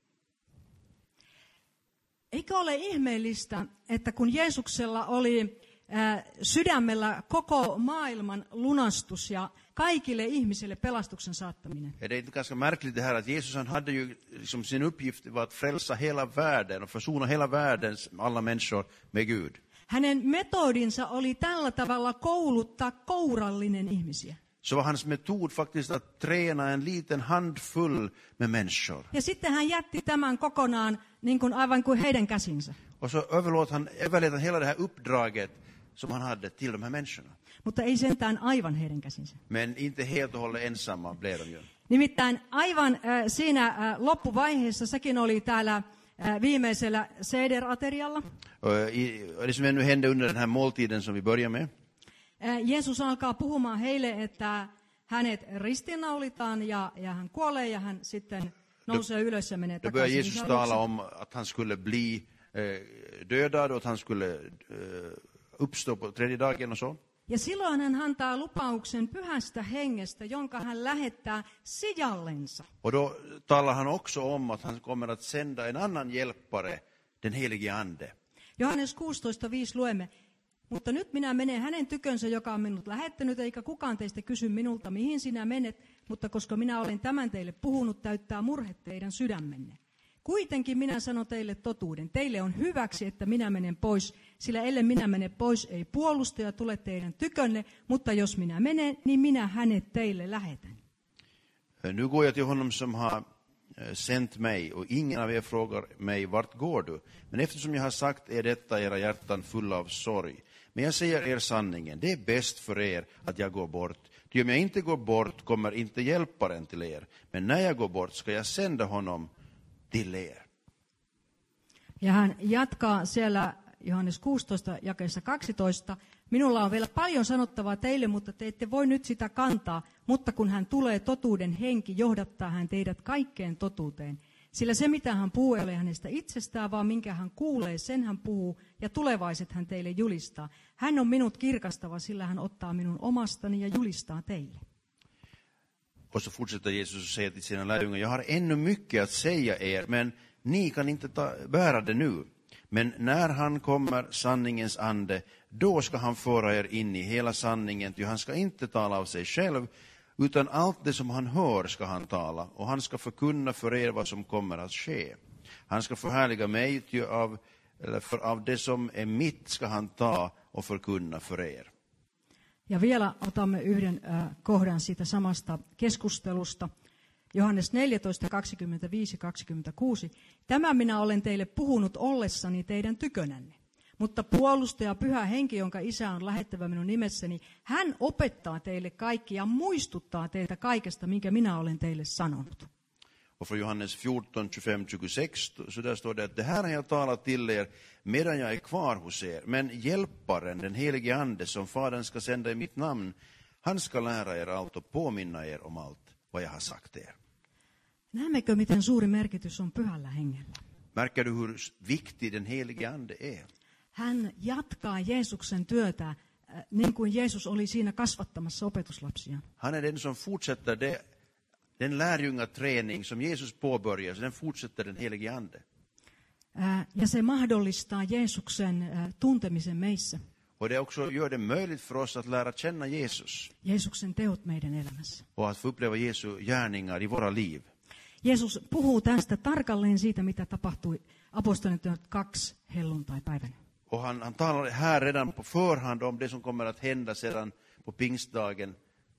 Eikö ole ihmeellistä, että kun Jeesuksella oli äh, sydämellä koko maailman lunastus ja kaikille ihmisille pelastuksen saattaminen. Ja det är inte ganska märkligt det här att Jesus han hade ju liksom sin uppgift var att frälsa hela världen och försona hela världens alla människor med Gud. Hänen metodinsa oli tällä tavalla kouluttaa kourallinen ihmisiä. Så var hans metod faktiskt att träna en liten handfull med människor. Ja sitten hän jätti tämän kokonaan niin kuin, aivan kuin heidän käsinsä. Och så överlåt han, överlät han hela det här uppdraget som han hade till de här människorna. Mutta ei sentään aivan heidän käsinsä. Men inte helt och hållet ensamma blev de ju. Nimittäin aivan äh, siinä äh, loppuvaiheessa, sekin oli täällä äh, viimeisellä Seder-aterialla. Och i, och det som ännu hände under den här måltiden som vi börjar med. Äh, Jeesus alkaa puhumaan heille, että hänet ristiinnaulitaan ja, ja hän kuolee ja hän sitten nousee ylös ja menee Då börjar takaisin Jesus Isän tala luokse. om att han skulle bli eh, dödad och att han skulle eh, uppstå på tredje dagen och så. Ja silloin hän antaa lupauksen pyhästä hengestä, jonka hän lähettää sijallensa. Och då talar han också om att han kommer att sända en annan hjälpare, den helige ande. Johannes kuusitoista viisi luemme, mutta nyt minä menen hänen tykönsä, joka on minut lähettänyt, eikä kukaan teistä kysy minulta, mihin sinä menet, mutta koska minä olen tämän teille puhunut, täyttää murhe teidän sydämenne. Kuitenkin minä sanon teille totuuden. Teille on hyväksi, että minä menen pois, sillä ellen minä mene pois, ei puolustaja tule teidän tykönne, mutta jos minä menen, niin minä hänet teille lähetän. Nu går jag till honom som har eh, sänt mig, och ingen av er frågar mig, vart går du? Men eftersom jag har sagt er detta, era hjärtan fulla av sorg. Men jag säger er sanningen, det är bäst för er att jag går bort. Ty om jag inte går bort kommer inte hjälparen till er. Men när jag går bort ska jag sända honom till er. Ja hän jatkaa siellä Johannes kuusitoista jakeessa kaksitoista. Minulla on vielä paljon sanottavaa teille, mutta te ette voi nyt sitä kantaa. Mutta kun hän tulee, totuuden henki, johdattaa hän teidät kaikkeen totuuteen. Sillä se, mitä hän puhuu, ei ole hänestä itsestään, vaan minkä hän kuulee, sen hän puhuu, ja tulevaiset hän teille julistaa. Hän on minut kirkastava, sillä hän ottaa minun omastani ja julistaa teille. Och så fortsätter Jesus och säger till sina lärjungar, jag har ännu mycket att säga er, men ni kan inte ta, bära det nu. Men när han kommer, sanningens ande, då ska han föra er in i hela sanningen, ty han ska inte tala av sig själv, utan allt det som han hör ska han tala, och han ska förkunna för er vad som kommer att ske. Han ska förhärliga mig, ty av, eller för av det som är mitt ska han ta och förkunna för er. Ja vielä otamme yhden äh, kohdan siitä samasta keskustelusta. Johannes neljätoista, kaksikymmentäviisi kaksikymmentäkuusi. Tämä minä olen teille puhunut ollessani teidän tykönänne. Mutta puolustaja Pyhä Henki, jonka Isä on lähettävä minun nimessäni, hän opettaa teille kaikki ja muistuttaa teitä kaikesta, minkä minä olen teille sanonut. Och från Johannes fjorton, tjugofem, tjugosex, så där står det att det här har jag talat till er medan jag är kvar hos er. Men hjälparen, den helige ande som Fadern ska sända i mitt namn, han ska lära er allt och påminna er om allt vad jag har sagt er. Näemmekö, miten suuri merkitys on Pyhällä Hengellä? Märker du hur viktig den helige ande är? Hän jatkaa Jeesuksen työtä, äh, niin kuin Jeesus oli siinä kasvattamassa opetuslapsiaan. Han är den som fortsätter det, den lärjungaträning som Jesus påbörjar, så den fortsätter den helige ande. Äh, ja se mahdollistaa Jeesuksen äh, tuntemisen meissä. Och det också gör det möjligt för oss att lära känna Jesus. Jeesuksen teot meidän elämässä. Och att få uppleva Jesu gärningar i våra liv. Jeesus puhuu tästä tarkalleen siitä, mitä tapahtui apostolien kaksi helluntaipäivänä. Och han, han talar här redan på förhand om det som kommer att hända sedan på pingstdagen,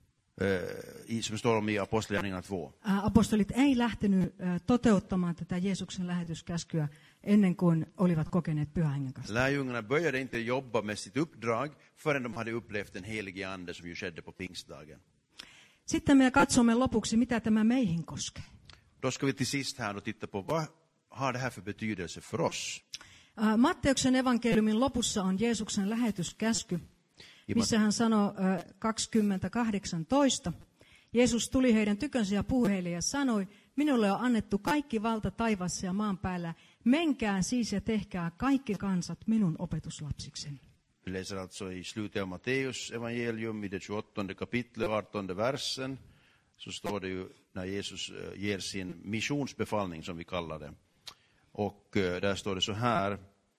eh, i, som står om i Apostlagärningarna två. Apostolit ei lähtenyt toteuttamaan tätä Jeesuksen lähetyskäskyä ennen kuin olivat kokeneet Pyhän Hengen kanssa. Lärjungarna började inte jobba med sitt uppdrag förrän de hade upplevt den helige ande som ju skedde på pingstdagen. Sitten me katsomme lopuksi, mitä tämä meihin koskee. Då ska vi till sist här och titta på vad har det här för betydelse för oss. Matteuksen evankeliumin lopussa on Jeesuksen lähetyskäsky, missä hän sanoo kaksikymmentä kahdeksantoista. Jeesus tuli heidän tykönsä ja puhui heille ja sanoi, minulle on annettu kaikki valta taivaassa ja maan päällä. Menkää siis ja tehkää kaikki kansat minun opetuslapsikseni. Vi läser alltså i slutet av Matteus evangelium i det tjugoåttonde kapitlet, artonde versen, så står det ju när Jesus ger sin missionsbefallning som vi kallar det. Och där står det så här.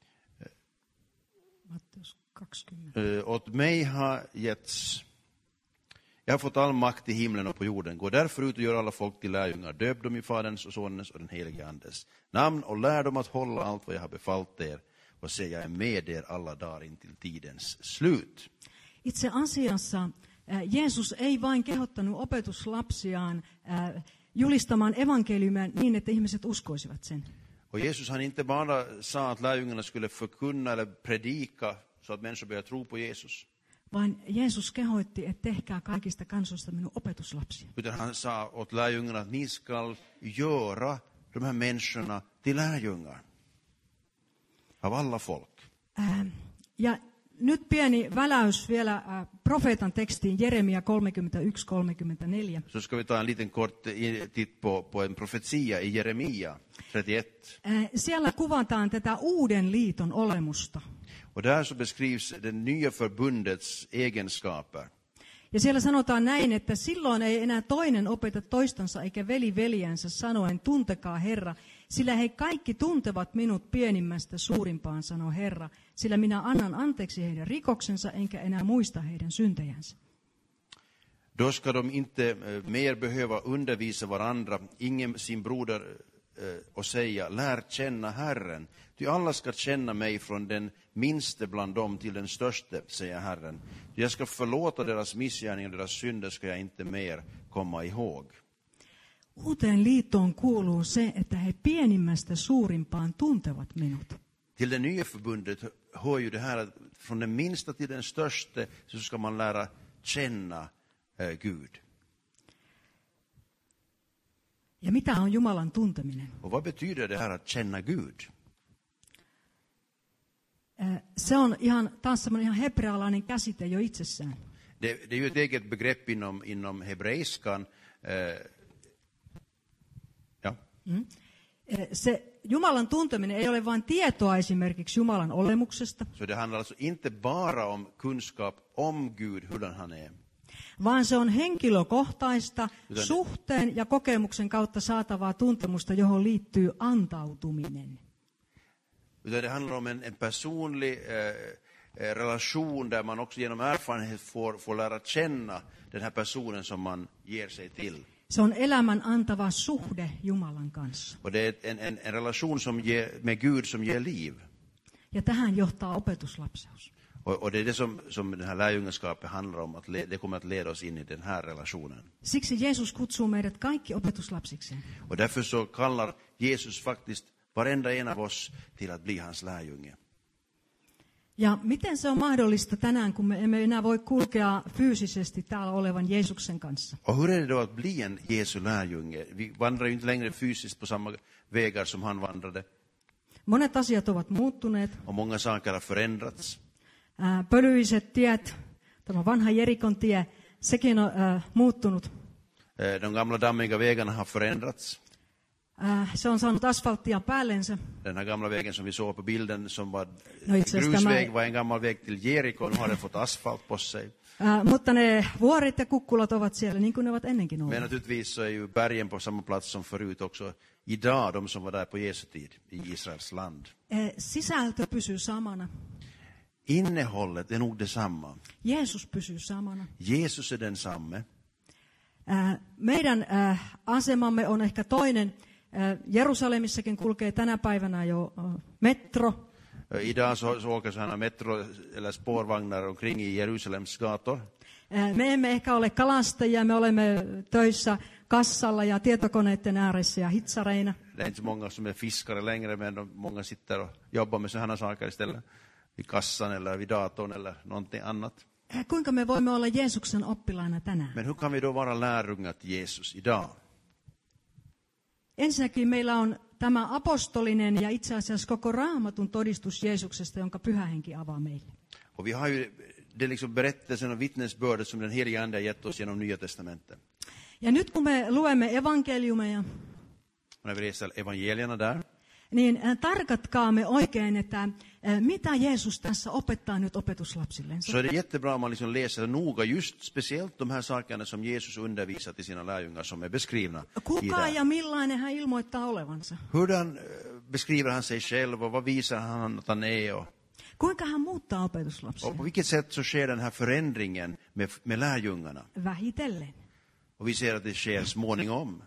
Matteus kaksikymmentä. Åt mig har getts, jag har fått all makt i himlen och på jorden. Gå därför ut och gör alla folk till lärjungar. Döp dem i Faderns och Sonens och den helige Andes namn och lär dem att hålla allt vad jag har befallt er. Och se, jag är med er alla dagar in till tidens slut. Itse asiassa Jeesus ei vain kehottanut opetuslapsiaan julistamaan evankeliumia niin, että ihmiset uskoisivat sen. Och Jesus han inte bara sa att lärjungarna skulle förkunna eller predika så att människor börjar tro på Jesus. Vaan Jeesus kehoitti, että tehkää kaikista kansoista minun opetuslapsia. Utan han sa åt lärjungarna att ni ska göra de här människorna till lärjungar. Av alla folk. Äh, ja nyt pieni väläys vielä äh, profeetan tekstiin Jeremia kolmekymmentäyksi kolmekymmentäneljä. Så ska vi ta en liten kort titt på, på en profetia i Jeremia trettioett. Äh, siellä kuvataan tätä uuden liiton olemusta. Och där så beskrivs den nya förbundets egenskaper. Ja siellä sanotaan näin, että silloin ei enää toinen opeta toistansa eikä veli veljensä sanoen, tuntekaa Herra, sillä he kaikki tuntevat minut pienimmästä suurimpaan, sanoo Herra, sillä minä annan anteeksi heidän rikoksensa enkä enää muista heidän syntejänsä. Då ska de inte mer behöva undervisa varandra, ingen sin broder och säga, lär känna Herren. Ty alla ska känna mig från den minste bland dem till den störste, säger Herren. Jag ska förlåta deras missgärningar och deras synder ska jag inte mer komma ihåg. Uuteen liittoon kuuluu se, että he pienimmästä suurimpaan tuntevat minut. Till det nya förbundet hör ju det här att från den minsta till den störste så ska man lära känna eh, Gud. Ja mitä on Jumalan tunteminen? Och vad betyder det här att känna Gud? Se on ihan, taas semmoinen ihan hebrealainen käsite jo itsessään. Det, det är ju ett eget begrepp inom, inom hebreiskan. Eh, ja. Mm. Se Jumalan tunteminen ei ole vain tietoa esimerkiksi Jumalan olemuksesta. Så det handlar alltså inte bara om kunskap om Gud, hur han är. vaan se on henkilökohtaista, suhteen ja kokemuksen kautta saatavaa tuntemusta, johon liittyy antautuminen. Utan det handlar om en, en personlig eh, relation där man också genom erfarenhet får, får lära känna den här personen som man ger sig till. Se on elämän antava suhde Jumalan kanssa. Och det är en, en, en relation som ger, med Gud som ger liv. Ja tähän johtaa opetuslapseus. Och, och det är det som, som den här lärjungaskapet handlar om, att le, det kommer att leda oss in i den här relationen. Siksi Jeesus kutsuu meidät kaikki opetuslapsikseen. Och därför så kallar Jesus faktiskt varenda en av oss till att bli hans lärjunge. Ja miten se on mahdollista tänään, kun me emme enää voi kulkea fyysisesti täällä olevan Jeesuksen kanssa? Och hur är det då att bli en Jesu lärjunge? Vi vandrar ju inte längre fysiskt på samma vägar som han vandrade. Monet asiat ovat muuttuneet. Och många saker har förändrats. Ää, pölyiset tiet, tämä vanha Jerikon tie, sekin on ää, muuttunut. De gamla dammiga vägarna har förändrats. Ää, se on saanut asfalttia päällensä. Den här gamla vägen som vi såg på bilden som var No, itse asiassa grusväg tämä- var en gammal väg till Jeriko. Nu har den fått asfalt på sig. Ää, mutta ne vuoret ja kukkulat ovat siellä niin kuin ne ovat ennenkin Men olleet. naturligtvis så är ju bergen på samma plats som förut också idag, de som var där på Jesu tid i Israels land. Ää, sisältö pysyy samana. Innehållet är nog detsamma. Jeesus pysyy samana. Jesus är densamme. Ää, meidän ää, asemamme on ehkä toinen. Ää, Jerusalemissakin kulkee tänä päivänä jo ää, metro. Idag så, så åker sådana metro eller spårvagnar omkring i Jerusalems gator. Ää, Me emme ehkä ole kalastajia, me olemme töissä kassalla ja tietokoneiden ääressä ja hitsareina. Det är inte så många som är fiskare längre, men de, många sitter och jobbar med sådana saker istället. Vid kassan eller vid datorn eller någonting annat. Ää, Kuinka me voimme olla Jeesuksen oppilaina tänään? Men hur kan vi då vara lärjungar till Jesus idag? Ensinnäkin meillä on tämä apostolinen ja itse asiassa koko Raamatun todistus Jeesuksesta, jonka Pyhä Henki avaa meille. Och vi har ju det är liksom berättelsen och vittnesbördet som den heliga ande har gett oss genom Nya testamentet. Ja nyt kun me luemme evankeliumeja, Och när vi läser evangelierna där, niin ää, tarkatkaamme oikein, että ää, mitä Jeesus tässä opettaa nyt opetuslapsillensa. så är det jättebra om man liksom läser noga just speciellt de här sakerna som Jesus undervisar till sina lärjungar som är beskrivna i Kuka där. ja millainen hän ilmoittaa olevansa? Hurdan eh, beskriver han sig själv och vad visar han att han är och, Kuinka hän muuttaa och opetuslapsia? på vilket sätt så sker den här förändringen med, med lärjungarna. Vähitellen. Och vi ser att det sker småningom.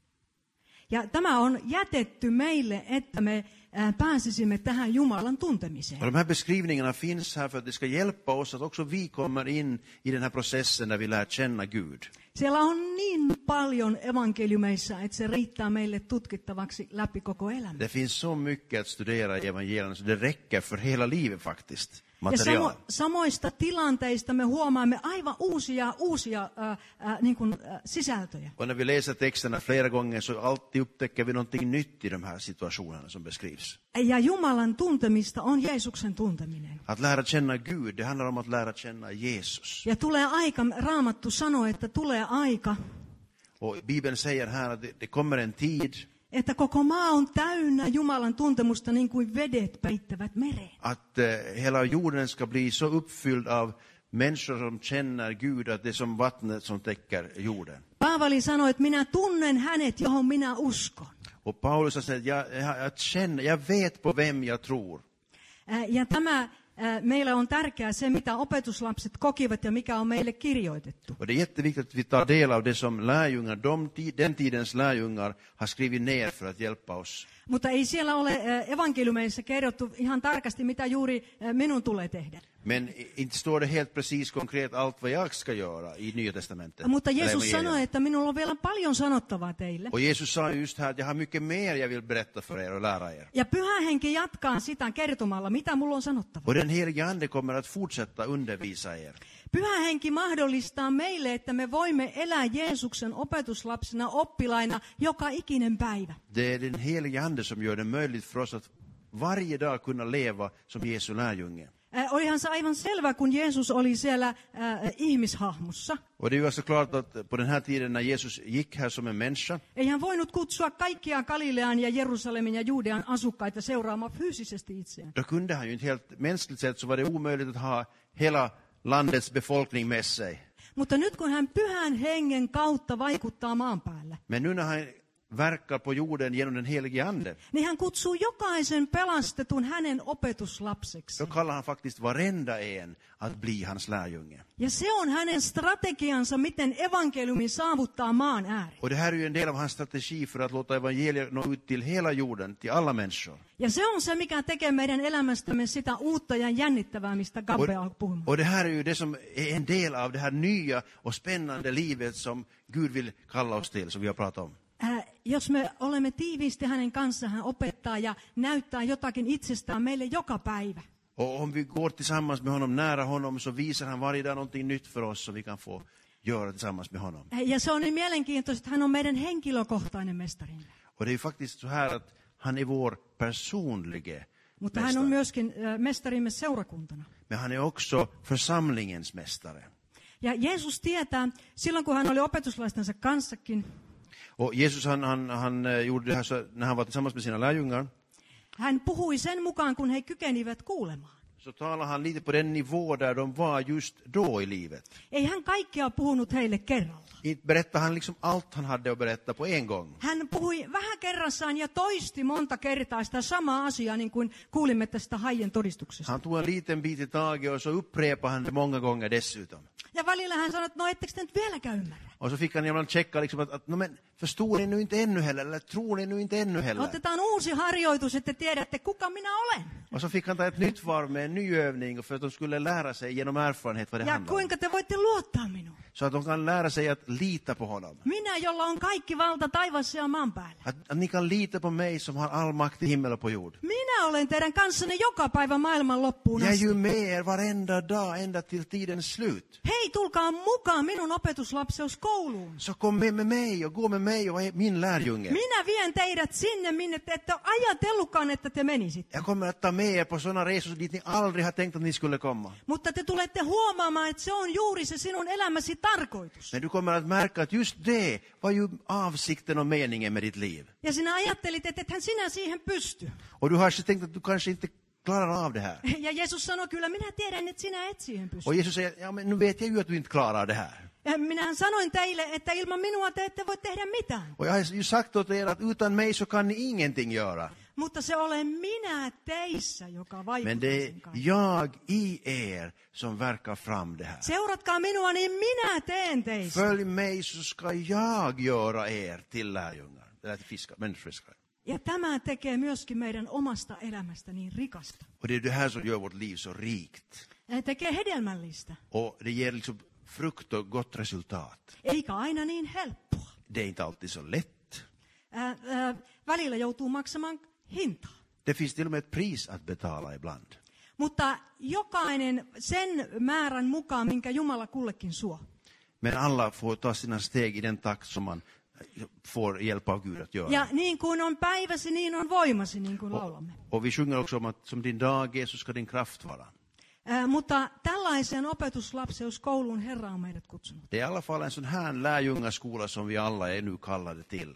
Ja tämä on jätetty meille, että me ää, pääsisimme tähän Jumalan Och tuntemiseen. de här beskrivningarna finns här för att det ska hjälpa oss att också vi kommer in i den här processen där vi lär känna Gud. Siellä on niin paljon evankeliumeissa, että se riittää meille tutkittavaksi läpi koko elämä. Det finns så mycket att studera i evangelierna så det räcker för hela livet faktiskt. Ja Material. samo, samoista tilanteista me huomaamme aivan uusia, uusia ää, ää, niin kuin, ää, sisältöjä. Och när vi läser texterna flera gånger så alltid upptäcker vi någonting nytt i de här situationerna som beskrivs. Ja Jumalan tuntemista on Jeesuksen tunteminen. Att lära känna Gud, det handlar om att lära känna Jesus. Ja tulee aika, Raamattu sanoo, että tulee aika, Och Bibeln säger här att det, det kommer en tid että koko maa on täynnä Jumalan tuntemusta niin kuin vedet peittävät mereen. att eh, hela jorden ska bli så uppfylld av människor som känner Gud att det är som vattnet som täcker jorden. Paavali sanoi, että minä tunnen hänet, johon minä uskon. Och Paulus har sagt, jag, jag, jag känner, jag vet på vem jag tror. Ää, Ja tämä ää, meillä on tärkeää se, mitä opetuslapset kokivat ja mikä on meille kirjoitettu. Och det är jätteviktigt att vi tar del av det som lärjungar, de, den tidens lärjungar har skrivit ner för att hjälpa oss. Mutta ei siellä ole ää, evankeliumeissa kerrottu ihan tarkasti, mitä juuri ää, minun tulee tehdä. Men inte står det helt precis konkret allt vad jag ska göra i Nya testamentet. Mutta eller Jeesus evangelierna. sanoi, että minulla on vielä paljon sanottavaa teille. Och Jesus sa just här att jag har mycket mer jag vill berätta för er och lära er. Ja Pyhä Henki jatkaa sitä kertomalla, mitä mulla on sanottavaa. Och den helige ande kommer att fortsätta undervisa er. Pyhä Henki mahdollistaa meille, että me voimme elää Jeesuksen opetuslapsina, oppilaina joka ikinen päivä. Det är den helige ande som gör det möjligt för oss att varje dag kunna leva som Jesu lärjunge. Äh, olihan se aivan selvä, kun Jeesus oli siellä äh, ihmishahmossa. Och det är ju alltså klart att på den här tiden när Jesus gick här som en människa, Ei hän voinut kutsua kaikkia Galilean ja Jerusalemin ja Judean asukkaita seuraamaan fyysisesti itseään. då kunde han ju inte helt mänskligt sett så var det omöjligt att ha hela landets befolkning med sig. Mutta nyt kun hän pyhän hengen kautta vaikuttaa maan päälle, Men nu när han verkar på jorden genom den helige ande, niin hän kutsuu jokaisen pelastetun hänen opetuslapseksi. då kallar han faktiskt varenda en att bli hans lärjunge. Ja se on hänen strategiansa, miten evankeliumi saavuttaa maan ääri. Och det här är ju en del av hans strategi för att låta evangeliet nå ut till hela jorden, till alla människor. Ja se on se, mikä tekee meidän elämästämme sitä uutta ja jännittävää, mistä Gabbe Och, puhumme. och det här är ju det som är en del av det här nya och spännande livet som Gud vill kalla oss till, som vi har pratat om. Äh, jos me olemme tiiviisti hänen kanssaan, hän opettaa ja näyttää jotakin itsestään meille joka päivä. Och om vi går tillsammans med honom, nära honom, så visar han varje dag någonting nytt för oss som vi kan få göra tillsammans med honom. Ja se on niin mielenkiintoista, että hän on meidän henkilökohtainen mestarimme. Och det är ju faktiskt så här att han är vår personlige Mutta hän on myöskin äh, mestarimme seurakuntana. Men han är också församlingens mästare. Ja Jeesus tietää, silloin kun hän oli opetuslaistensa kanssakin, Och Jesus han, han, han gjorde det här så, när han var tillsammans med sina lärjungar. hän puhui sen mukaan, kun he kykenivät kuulemaan. Så talar han lite på den nivå där de var just då i livet. Ei hän kaikkea puhunut heille kerralla. Inte berättade han liksom allt han hade att berätta på en gång. Hän puhui vähän kerrassaan ja toisti monta kertaa sitä samaa asiaa, niin kuin kuulimme tästä haien todistuksesta. Han tog en liten bit i taget och så upprepade han det många gånger dessutom. Ja välillä hän sanoi, että no ettekö te nyt vieläkään ymmärrä? Och så fick han ibland checka liksom att, att no men, förstår ni nu inte ännu heller, eller tror ni nu inte ännu heller? Otetaan uusi harjoitus, että tiedätte, kuka minä olen. Och så fick han ta ett nytt varv med en ny övning för att de skulle lära sig genom erfarenhet vad det Ja handlar om. kuinka te voitte luottaa minuun. Så att de kan lära sig att lita på honom. Minä, jolla on kaikki valta taivassa ja maan päällä. Att, att ni kan lita på mig som har all makt i himmel och på jord. Minä olen teidän kanssanne joka päivä maailman loppuun Jag är asti. ju med er varenda dag ända till tidens slut. Hei, tulkaa mukaan minun opetuslapseuskouluun. Så kom med, med mig och gå med mig och är min lärjunge. Minä vien teidät sinne, minne te ette ole ajatellutkaan, että te menisitte. Jag kommer att ta med er på sådana resor dit ni aldrig har tänkt att ni skulle komma. Mutta te tulette huomaamaan, että se on juuri se sinun elämäsi tarkoitus. Men du kommer att märka att just det var ju avsikten och meningen med ditt liv. Ja sinä ajattelit, että ethän sinä siihen pysty. Och du har tänkt att du kanske inte klarar av det här. Ja Jeesus sanoi, kyllä minä tiedän, että sinä et siihen pysty. Och Jesus säger, ja men nu vet jag ju att du inte klarar det här. Ja minähän sanoin teille, että ilman minua te ette voi tehdä mitään. Och jag har ju sagt åt er att utan mig så kan ni ingenting göra. Mutta se olen minä teissä, joka vaikuttaa Men det är sen kaiken. jag i er som verkar fram det här. Seuratkaa minua, niin minä teen teistä. Följ mig så ska jag göra er till lärjungar. Eller till fiskar, människofiskare. Ja tämä tekee myöskin meidän omasta elämästä niin rikasta. Och det är det här som gör vårt liv så rikt. Ja tekee hedelmällistä, Och det ger liksom frukt och gott resultat. eikä aina niin helppoa. Det är inte alltid så lätt. Ää, ää, välillä joutuu maksamaan hintaa. Det finns till och med ett pris att betala ibland. Mutta jokainen sen määrän mukaan, minkä Jumala kullekin suo. Men alla får ta sina steg i den takt som man får hjälp av Gud att göra. Ja niin kuin on päiväsi, niin on voimasi, niin kuin laulamme. Och vi sjunger också om att som din dag är så ska din kraft vara. Ää, mutta tällaiseen opetuslapseuskouluun Herra on meidät kutsunut. Det är i alla fall en sån här lärjungaskola som vi alla är nu kallade till.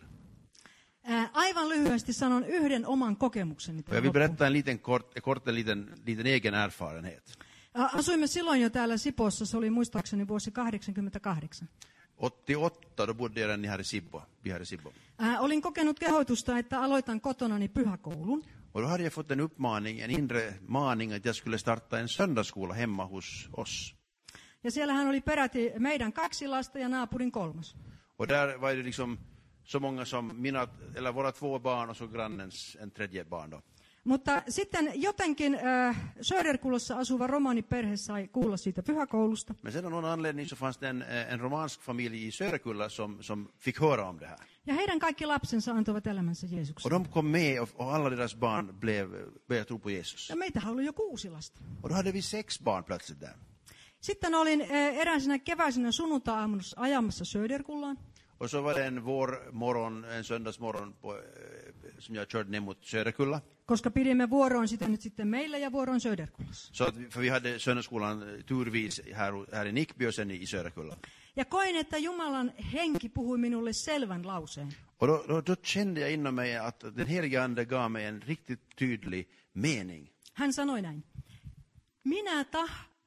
Ää, aivan lyhyesti sanon yhden oman kokemukseni. Och jag vill berätta en liten kort, kort en liten, liten egen erfarenhet. Ää, Asuimme silloin jo täällä Sipossa, se oli muistaakseni vuosi kahdeksankymmentäkahdeksan. åttioåtta, då bodde jag redan här i Sibbo. Vi här i Sibbo. Ää, olin kokenut kehoitusta, että aloitan kotonani pyhäkoulun. Och då hade jag fått en uppmaning, en inre maning att jag skulle starta en söndagsskola hemma hos oss. Ja siellähän oli peräti meidän kaksi lasta ja naapurin kolmas. Och där var det liksom så många som mina, eller våra två barn och så grannens en tredje barn då. Mutta sitten jotenkin äh, Söderkulossa asuva romaniperhe sai kuulla siitä pyhäkoulusta. Men sen av någon anledning så fanns det en, en romansk familj i Söderkulla som, som fick höra om det här. Ja heidän kaikki lapsensa antoivat elämänsä Och Jeesukselle. de kom med och, och alla deras barn blev, började tro på Jesus. Ja meitähän oli jo kuusi lasta. Och då hade vi sex barn plötsligt där. Sitten olin äh, eräisenä keväisenä sunnuntai-aamuna ajamassa Söderkullaan. Och så var det en vårmorgon, en söndagsmorgon på, som jag körde ner mot Söderkulla. Koska pidimme vuoroon sitä nyt sitten meillä ja vuoroon Söderkullassa. Så att, vi- för vi hade söndagsskolan turvis här, här i Nickby och sen i Söderkulla. Ja koin, että Jumalan henki puhui minulle selvän lauseen. Och då, då, då kände jag inom mig att den helige ande gav mig en riktigt tydlig mening. Hän sanoi näin. Minä, tah,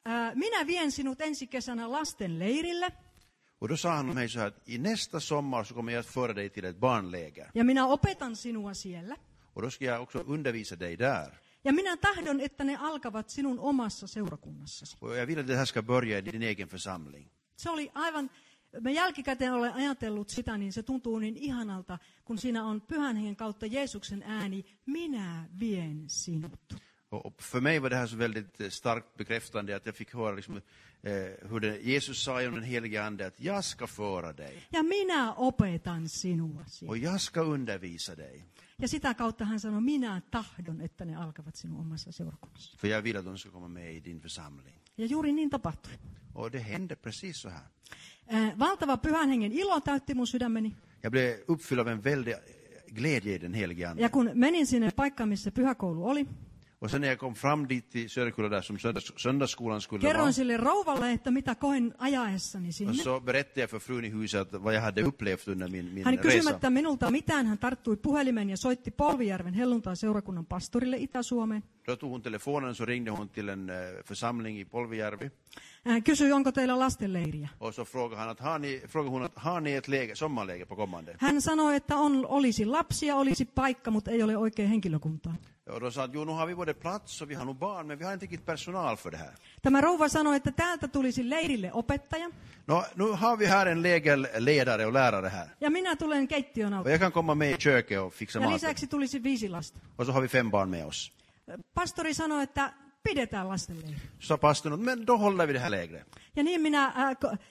ää, minä vien sinut ensi kesänä lasten leirille. Och då sa han mig så här, att i nästa sommar så kommer jag att föra dig till ett barnläger. Ja minä opetan sinua siellä. Och då ska jag också undervisa dig där. Ja minä tahdon, että ne alkavat sinun omassa seurakunnassasi. Och jag vill att det här ska börja i din egen församling. Se oli aivan, mä jälkikäteen olen ajatellut sitä, niin se tuntuu niin ihanalta, kun siinä on Pyhän Hengen kautta Jeesuksen ääni, minä vien sinut. Och för mig var det här så väldigt starkt bekräftande att jag fick höra liksom, eh, hur det, Jesus sa genom den helige ande att jag ska föra dig. Ja minä opetan sinua siellä. Och jag ska undervisa dig. Ja sitä kautta hän sanoi, minä tahdon, että ne alkavat sinun omassa seurakunnassa. För jag vill att de ska komma med i din församling. Ja juuri niin tapahtui. Och det hände precis så här. Äh, valtava Pyhän Hengen ilo täytti mun sydämeni. Jag blev uppfylld av en väldig glädje i den helige ande. Ja kun menin sinne paikkaan, missä pyhäkoulu oli, Och sen när jag kom fram dit till Söderkulla där som söndags, söndagsskolan skulle vara. kerroin sille rouvalle, että mitä koin ajaessani Och sinne. så berättade jag för frun i huset vad jag hade upplevt under min, min Hän resa. kysymättä minulta mitään, hän tarttui puhelimen ja soitti Polvijärven helluntai-seurakunnan pastorille Itä-Suomeen. Då tog hon telefonen så ringde hon till en uh, församling i Polvijärvi. Hän kysyi, onko teillä lastenleiriä. Och så frågade, han att, har ni, frågade hon att har ni ett läger, sommarläger på kommande? Hän sanoi, että on, olisi lapsia, olisi paikka, mutta ei ole oikein henkilökuntaa. Och då sa att jo, nu har vi både plats och vi har nog barn, men vi har inte riktigt personal för det här. Tämä rouva sanoi, että täältä tulisi leirille opettaja. No, nu har vi här en lägerledare och lärare här. Ja minä tulen keittiön Och auto. jag kan komma med i köket och fixa Ja maten. lisäksi tulisi viisi lasta. Och så har vi fem barn med oss. Pastori sanoi, että pidetään lastenleiri. Så sa pastorn, men då håller vi det här lägret. Ja niin minä äh, ko, äh,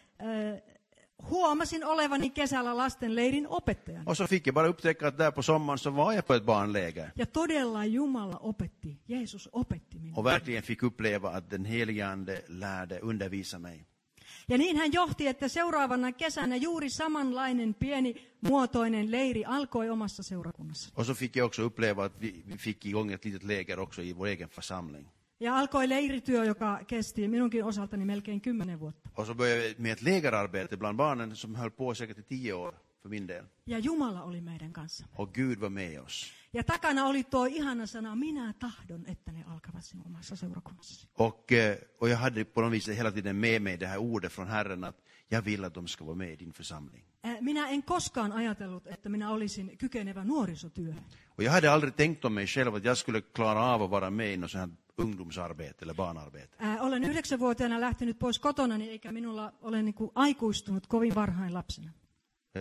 huomasin olevani kesällä lastenleirin opettajana. Och så fick jag bara upptäcka att där på sommaren så var jag på ett barnläger. Ja todella Jumala opetti, Jeesus opetti minua. Och verkligen fick uppleva att den helige ande lärde undervisa mig. Ja niin hän johti, että seuraavana kesänä juuri samanlainen pieni muotoinen leiri alkoi omassa seurakunnassa. Och så fick jag också uppleva att vi, vi fick igång ett litet läger också i vår egen församling. Ja alkoi leirityö, joka kesti minunkin osaltani melkein kymmenen vuotta. Och så började vi med ett lägerarbete bland barnen som höll på säkert i tio år för min del. Ja Jumala oli meidän kanssa. Och Gud var med oss. Ja takana oli tuo ihana sana, minä tahdon, että ne alkavat sinun omassa seurakunnassasi. Och, eh, och jag hade på något vis hela tiden med mig det här ordet från Herren att jag vill att de ska vara med i din församling. Äh, Minä en koskaan ajatellut, että minä olisin kykenevä nuorisotyöhön. Och jag hade aldrig tänkt om mig själv att jag skulle klara av att vara med i något sånt här ungdomsarbete eller barnarbete. Äh, olen yhdeksänvuotiaana lähtenyt pois kotonani, eikä minulla ole niin kuin aikuistunut kovin varhain lapsena. Eh,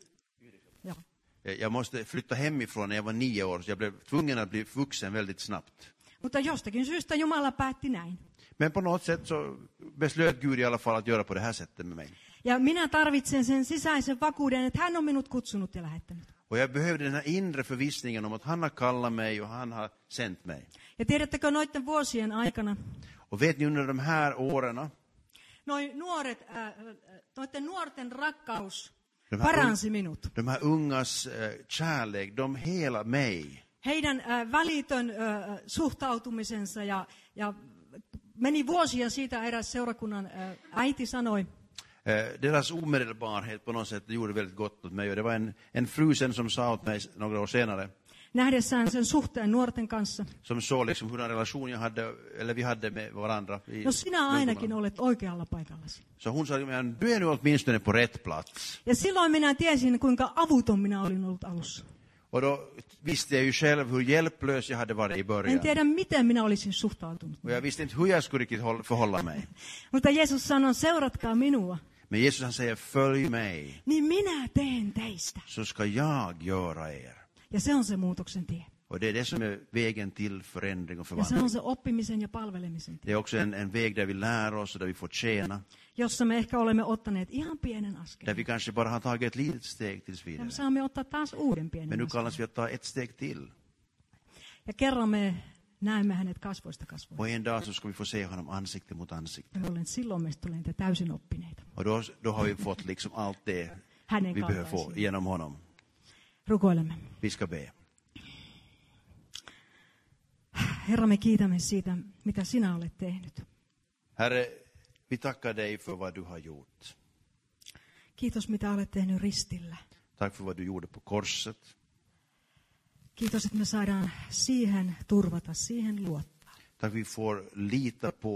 Joo. Jag måste flytta hemifrån när jag var nio år, så jag blev tvungen att bli vuxen väldigt snabbt. Mutta jostakin syystä Jumala päätti näin. Men på något sätt så beslöt Gud i alla fall att göra på det här sättet med mig. Ja minä tarvitsen sen sisäisen vakuuden, että hän on minut kutsunut ja lähettänyt. Och jag behövde den här inre förvissningen om att han har kallat mig och han har sänt mig. Ja tiedättekö noiden vuosien aikana, Och vet ni, under de här åren, noi nuoret, äh, noiden nuorten rakkaus de paransi här, minut. de här ungas äh, kärlek, de hela mig. Heidän äh, välitön äh, suhtautumisensa ja, ja meni vuosia siitä, eräs seurakunnan äh, äiti sanoi, Eh, deras omedelbarhet på något sätt gjorde väldigt gott åt mig. Och det var en, en fru sen som sa åt mig några år senare, nähdessään sen suhteen nuorten kanssa, som såg liksom hur en relation jag hade, eller vi hade med varandra. I, no sinä ainakin olet oikealla paikallasi. Så hon sa, men du är nu åtminstone på rätt plats. Ja silloin minä tiesin, kuinka avuton minä olin ollut alussa. Och då visste jag ju själv hur hjälplös jag hade varit i En början. tiedä, miten minä olisin suhtautunut. Och jag visste inte hur jag skulle riktigt håll- förhålla mig. Mutta Jeesus sanoi, seuratkaa minua, Men Jesus han säger, följ mig, niin minä teen teistä. så ska jag göra er. Ja se on se muutoksen tie. Och det är det som är vägen till förändring och Ja se on förvandling. se oppimisen ja palvelemisen tie, Det är också en, en väg där vi lär oss och där vi får tjäna. jossa me ehkä olemme ottaneet ihan pienen Där askeleen. vi kanske bara har tagit ett litet steg tills Ja vidare. me saamme ottaa taas uuden Men pienen nu askeleen. kallas vi att ta ett steg till. Ja kerran me näemme hänet kasvoista kasvoista. Och en dag så ska vi få se honom ansikte mot ansikte. Me olen silloin meistä tulee niitä täysin oppineita. Och då, då har vi fått liksom allt det Hänen vi behöver få kaltaisia. genom honom. Rukoilemme. Vi ska be. Herra, me kiitämme siitä, mitä sinä olet tehnyt. Herre, vi tackar dig för vad du har gjort. Kiitos, mitä olet tehnyt ristillä. Tack för vad du gjorde på korset. Kiitos, että me saadaan siihen turvata, siihen luottaa. Tack vi får lita på,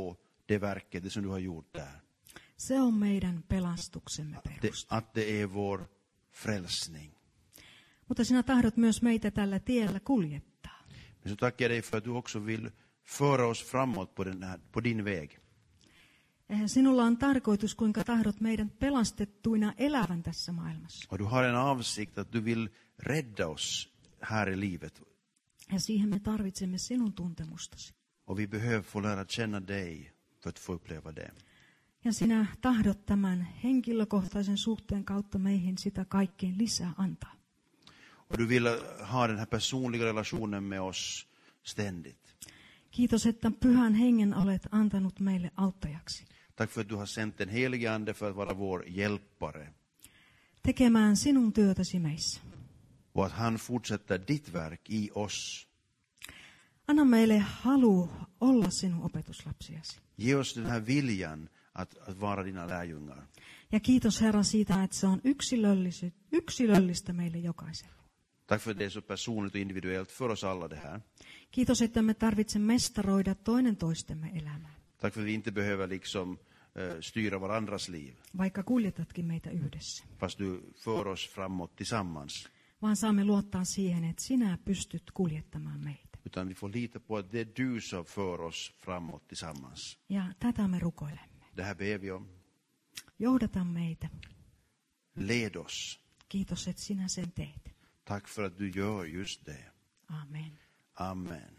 det verket, det som du har gjort där. Se on meidän pelastuksemme Det, perusta. att det är vår frälsning. Mutta sinä tahdot myös meitä tällä tiellä kuljettaa. Men så tackar jag dig för att du också vill föra oss framåt på, den här, på din väg. Sinulla on tarkoitus, kuinka tahdot meidän pelastettuina elävän tässä maailmassa. Och du har en avsikt att du vill rädda oss här i livet. Ja siihen me tarvitsemme sinun tuntemustasi. Och vi behöver få lära känna dig för att få uppleva det. Ja sinä tahdot tämän henkilökohtaisen suhteen kautta meihin sitä kaikkein lisää antaa. Och du vill ha den här personliga relationen med oss ständigt. Kiitos, että pyhän hengen olet antanut meille auttajaksi. Tack för att du har sänt den helige ande för att vara vår hjälpare. Tekemään sinun työtäsi meissä. Och att han fortsätter ditt verk i oss. Anna meille halu olla sinun opetuslapsiasi. Ge oss den här viljan att, att vara dina lärjungar. Ja kiitos Herra siitä, että se on yksilöllistä, yksilöllistä meille jokaiselle. Tack för att det är så personligt och individuellt för oss alla det här. Kiitos, että me tarvitse mestaroida toinen toistemme elämää, Tack för att vi inte behöver liksom uh, styra varandras liv. vaikka kuljetatkin meitä yhdessä. Fast du för oss framåt tillsammans. Vaan saamme luottaa siihen, että sinä pystyt kuljettamaan meitä. Utan vi får lita på att det är du som för oss framåt tillsammans. Ja tätä me rukoilemme. Det här ber vi om. Johdata meitä. Led oss. Kiitos, että sinä sen teet. Tack för att du gör just det. Amen. Amen.